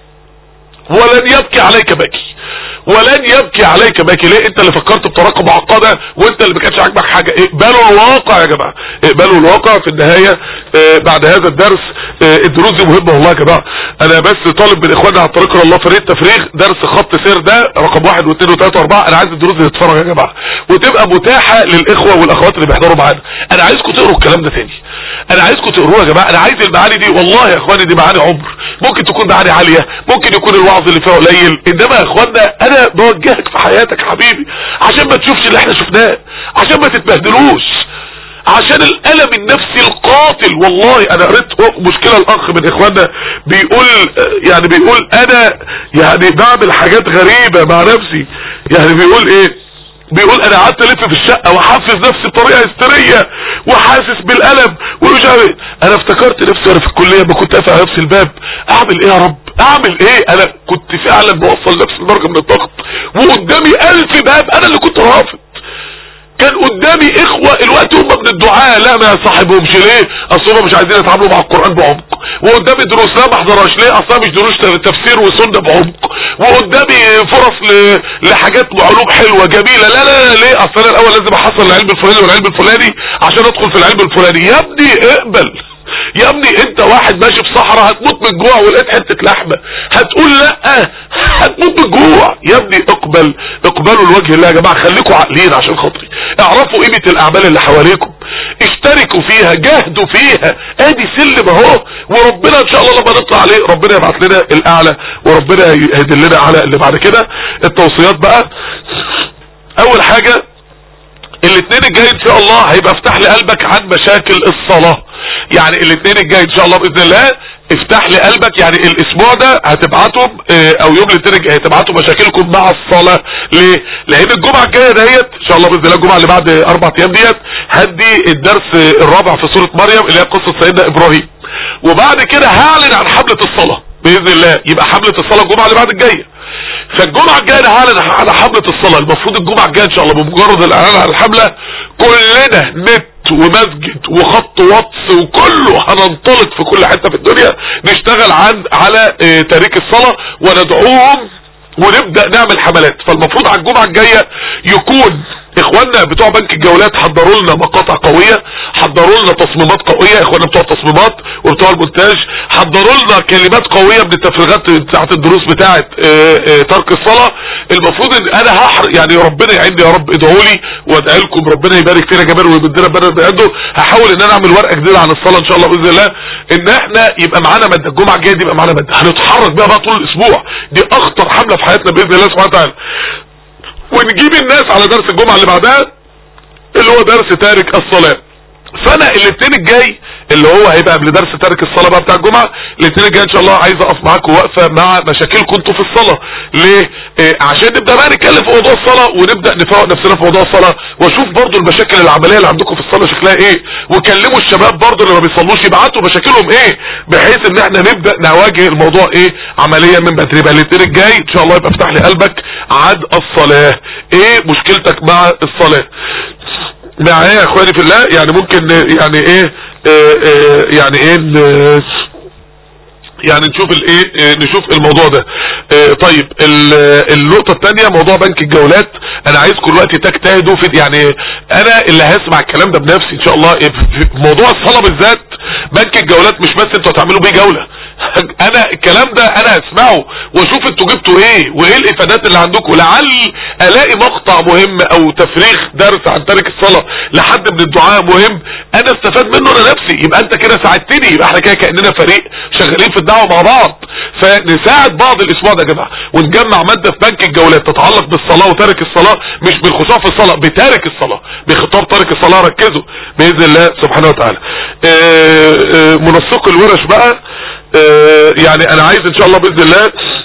ولن يبكي عليك باكي، ولن يبكي عليك باكي. ليه؟ انت اللي فكرت بطريقه معقده وانت اللي ما كانش عاجبك حاجه. اقبلوا الواقع يا جماعه، اقبلوا الواقع. في النهايه اه بعد هذا الدرس اه الدروس دي مهمه والله يا جماعه. انا بس طالب من اخواننا على طريق الله فريق تفريغ درس خط سير ده رقم واحد واثنين وثلاثه واربعه. انا عايز الدروس دي تتفرج يا جماعه وتبقى متاحه للاخوه والاخوات اللي بيحضروا معانا. انا عايزكم تقروا الكلام ده تاني، انا عايزكم تقروها يا جماعه. انا عايز المعاني دي والله يا اخواني، دي معاني عمر. ممكن تكون معاني عاليه، ممكن يكون الوعظ اللي فيها قليل، انما يا اخوانا انا بوجهك في حياتك حبيبي عشان ما تشوفش اللي احنا شفناه، عشان ما تتبهدلوش، عشان الالم النفسي القاتل. والله انا قريت مشكلة الاخ من اخواننا بيقول يعني بيقول انا يعني بعمل حاجات غريبة مع نفسي. يعني بيقول ايه؟ بيقول انا قعدت الف في الشقة واحفز نفسي بطريقة هستيرية وحاسس بالالم ومش عارف. انا افتكرت نفسي وانا في الكلية ما كنت قافل على نفسي الباب، اعمل ايه يا رب؟ اعمل ايه؟ انا كنت فعلا بوصل نفسي لدرجة من الضغط وقدامي الف باب انا اللي كنت رافض. كان قدامي اخوة الوقت هم من الدعاء لا ما يصاحبهمش ليه؟ اصلا مش عايزين يتعاملوا مع القرآن بعمق. وقدامي دروس لا ما احضرهاش ليه؟ اصلا مش دروس تفسير وسنة بعمق. وقدامي فرص ل... لحاجات علوم حلوة جميلة لا لا لا ليه؟ اصلا انا الاول لازم احصل العلم الفلاني والعلم الفلاني عشان ادخل في العلم الفلاني. يا ابني اقبل يا ابني. انت واحد ماشي في صحراء هتموت من الجوع ولقيت حتة لحمة هتقول لا؟ هتموت من الجوع يا ابني. اقبل، اقبلوا الوجه الله يا جماعة. خليكوا عاقلين عشان خاطري، اعرفوا قيمة الاعمال اللي حواليكم، اشتركوا فيها، جاهدوا فيها. ادي سلم اهو، وربنا ان شاء الله لما نطلع عليه ربنا يبعث لنا الاعلى وربنا يهدلنا على اللي بعد كده. التوصيات بقى، اول حاجة الاثنين الجاي ان شاء الله هيبقى افتح لي قلبك عن مشاكل الصلاة. يعني الاثنين الجاي ان شاء الله باذن الله افتح لي قلبك. يعني الاسبوع ده هتبعتهم اه او يوم الاثنين الجاي هتبعتوا مشاكلكم مع الصلاة. ليه؟ لان الجمعة الجاية ديت ان شاء الله باذن الله الجمعة اللي بعد اربع ايام ديت هدي الدرس الرابع في سورة مريم اللي هي قصة سيدنا ابراهيم. وبعد كده هعلن عن حملة الصلاة باذن الله. يبقى حملة الصلاة الجمعة اللي بعد الجاية. فالجمعة الجاية هعلن على حملة الصلاة. المفروض الجمعة الجاية ان شاء الله بمجرد الاعلان عن الحملة كلنا نت ومسجد وخط واتس وكله هننطلق في كل حتة في الدنيا نشتغل عن على اه تاريخ الصلاة وندعوهم ونبدأ نعمل حملات. فالمفروض على الجمعة الجاية يكون اخواننا بتوع بنك الجولات حضروا لنا مقاطع قوية، حضروا لنا تصميمات قوية، اخواننا بتوع التصميمات وبتوع المونتاج حضروا لنا كلمات قوية من التفريغات بتاعت الدروس بتاعت اه اه ترك الصلاة. المفروض ان انا هحرق يعني ربنا يعيني يا رب، ادعوا لي وادعي لكم ربنا يبارك فينا جمال ويبدلنا بدل بيده. هحاول ان انا اعمل ورقه جديده عن الصلاه ان شاء الله باذن الله، ان احنا يبقى معانا ماده الجمعه الجايه دي يبقى معانا ماده هنتحرك بيها بقى طول الاسبوع، دي اخطر حمله في حياتنا باذن الله سبحانه وتعالى. ونجيب الناس على درس الجمعه اللي بعدها اللي هو درس تارك الصلاه. فانا الاثنين الجاي اللي هو هيبقى قبل درس تارك الصلاه بقى بتاع الجمعه، الاثنين الجاي ان شاء الله عايز اقف معاكم وقفه مع مشاكلكم انتوا في الصلاه. ليه؟ إيه عشان نبدا بقى نتكلم في موضوع الصلاه ونبدا نفوق نفسنا في موضوع الصلاه، واشوف برضو المشاكل العمليه اللي عندكم في الصلاه شكلها ايه، وكلموا الشباب برضو اللي ما بيصلوش يبعتوا مشاكلهم ايه، بحيث ان احنا نبدا نواجه الموضوع ايه عمليا من بدري. يبقى الاثنين الجاي ان شاء الله يبقى افتح لي قلبك عد الصلاه، ايه مشكلتك مع الصلاه معايا يا اخواني في الله؟ يعني ممكن يعني ايه اه اه يعني ايه يعني نشوف الايه اه نشوف الموضوع ده. اه طيب النقطة الثانية موضوع بنك الجولات، انا عايزكم دلوقتي تجتهدوا في يعني انا اللي هسمع الكلام ده بنفسي ان شاء الله. في موضوع الصلاة بالذات بنك الجولات مش بس انتوا هتعملوا بيه جولة، انا الكلام ده انا هسمعه واشوف انتوا جبتوا ايه وايه الافادات اللي عندكم، لعل الاقي مقطع مهم او تفريغ درس عن تارك الصلاة لحد من الدعاء مهم انا استفاد منه انا نفسي. يبقى انت كده ساعدتني، يبقى احنا كده كأننا فريق شغالين في الدعوة مع بعض. فنساعد بعض الاسبوع ده يا جماعه ونجمع ماده في بنك الجولات تتعلق بالصلاه وتارك الصلاه، مش بالخشوع في الصلاه، بتارك الصلاه، بخطاب تارك الصلاه. ركزوا باذن الله سبحانه وتعالى. اه اه منسق الورش بقى، اه يعني انا عايز ان شاء الله باذن الله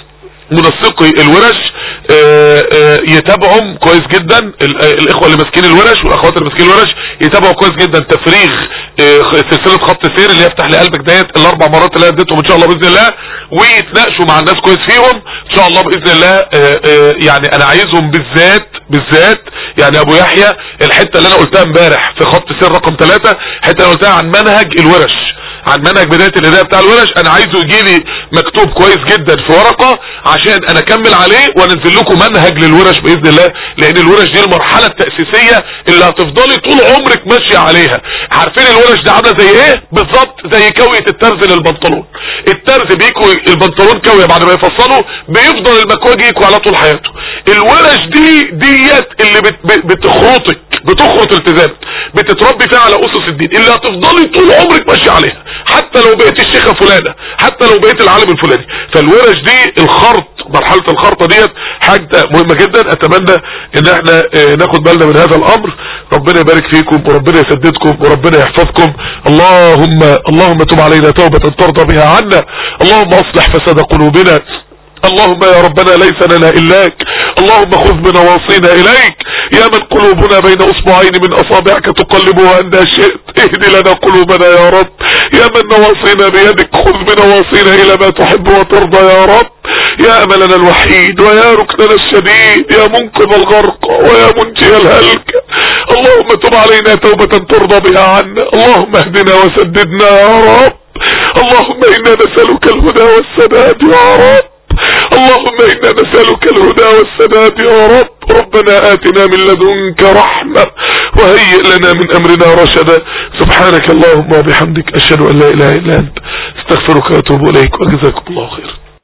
منسقي الورش اه اه يتابعوا كويس جدا، الاخوه اللي ماسكين الورش والاخوات اللي ماسكين الورش يتابعوا كويس جدا تفريغ اه سلسله خط سير اللي يفتح لقلبك ديت الاربع مرات اللي اديتهم ان شاء الله باذن الله، ويتناقشوا مع الناس كويس فيهم ان شاء الله باذن الله. اه اه يعني انا عايزهم بالذات بالذات يعني ابو يحيى الحته اللي انا قلتها امبارح في خط سير رقم ثلاثة، الحته اللي قلتها عن منهج الورش، عن منهج بداية الهداية بتاع الورش، انا عايزه يجي لي مكتوب كويس جدا في ورقة عشان انا اكمل عليه وانزل لكم منهج للورش باذن الله، لان الورش دي المرحلة التأسيسية اللي هتفضلي طول عمرك ماشية عليها. عارفين الورش دي عاملة زي ايه بالظبط؟ زي كوية الترز للبنطلون. الترز بيكوي البنطلون كوية بعد ما يفصله بيفضل المكواج يكوي على طول حياته. الورش دي ديت اللي بت بتخرطك بتخرط التزامك، بتتربي فيها على اسس الدين اللي هتفضلي طول عمرك ماشي عليها، حتى لو بقيت الشيخة فلانة، حتى لو بقيت العالم الفلاني. فالورش دي الخرط، مرحلة الخرطة ديت حاجة مهمة جدا. اتمنى ان احنا اه ناخد بالنا من هذا الامر. ربنا يبارك فيكم وربنا يسددكم وربنا يحفظكم. اللهم اللهم تب علينا توبة ترضى بها عنا، اللهم اصلح فساد قلوبنا، اللهم يا ربنا ليس لنا إلاك، اللهم خذ بنواصينا إليك، يا من قلوبنا بين أصبعين من أصابعك تقلبها عندها شئت، اهد لنا قلوبنا يا رب، يا من نواصينا بيدك خذ بنواصينا إلى ما تحب وترضى يا رب، يا أملنا الوحيد ويا ركننا الشديد، يا منقذ الغرق ويا منجي الهلك. اللهم تب علينا توبة ترضى بها عنا، اللهم اهدنا وسددنا يا رب، اللهم إنا نسألك الهدى والسداد يا رب، اللهم إنا نسألك الهدى والسداد يا رب. ربنا آتنا من لدنك رحمة وهيئ لنا من أمرنا رشدا. سبحانك اللهم وبحمدك أشهد أن لا إله إلا أنت استغفرك وأتوب إليك وجزاكم الله خيرا.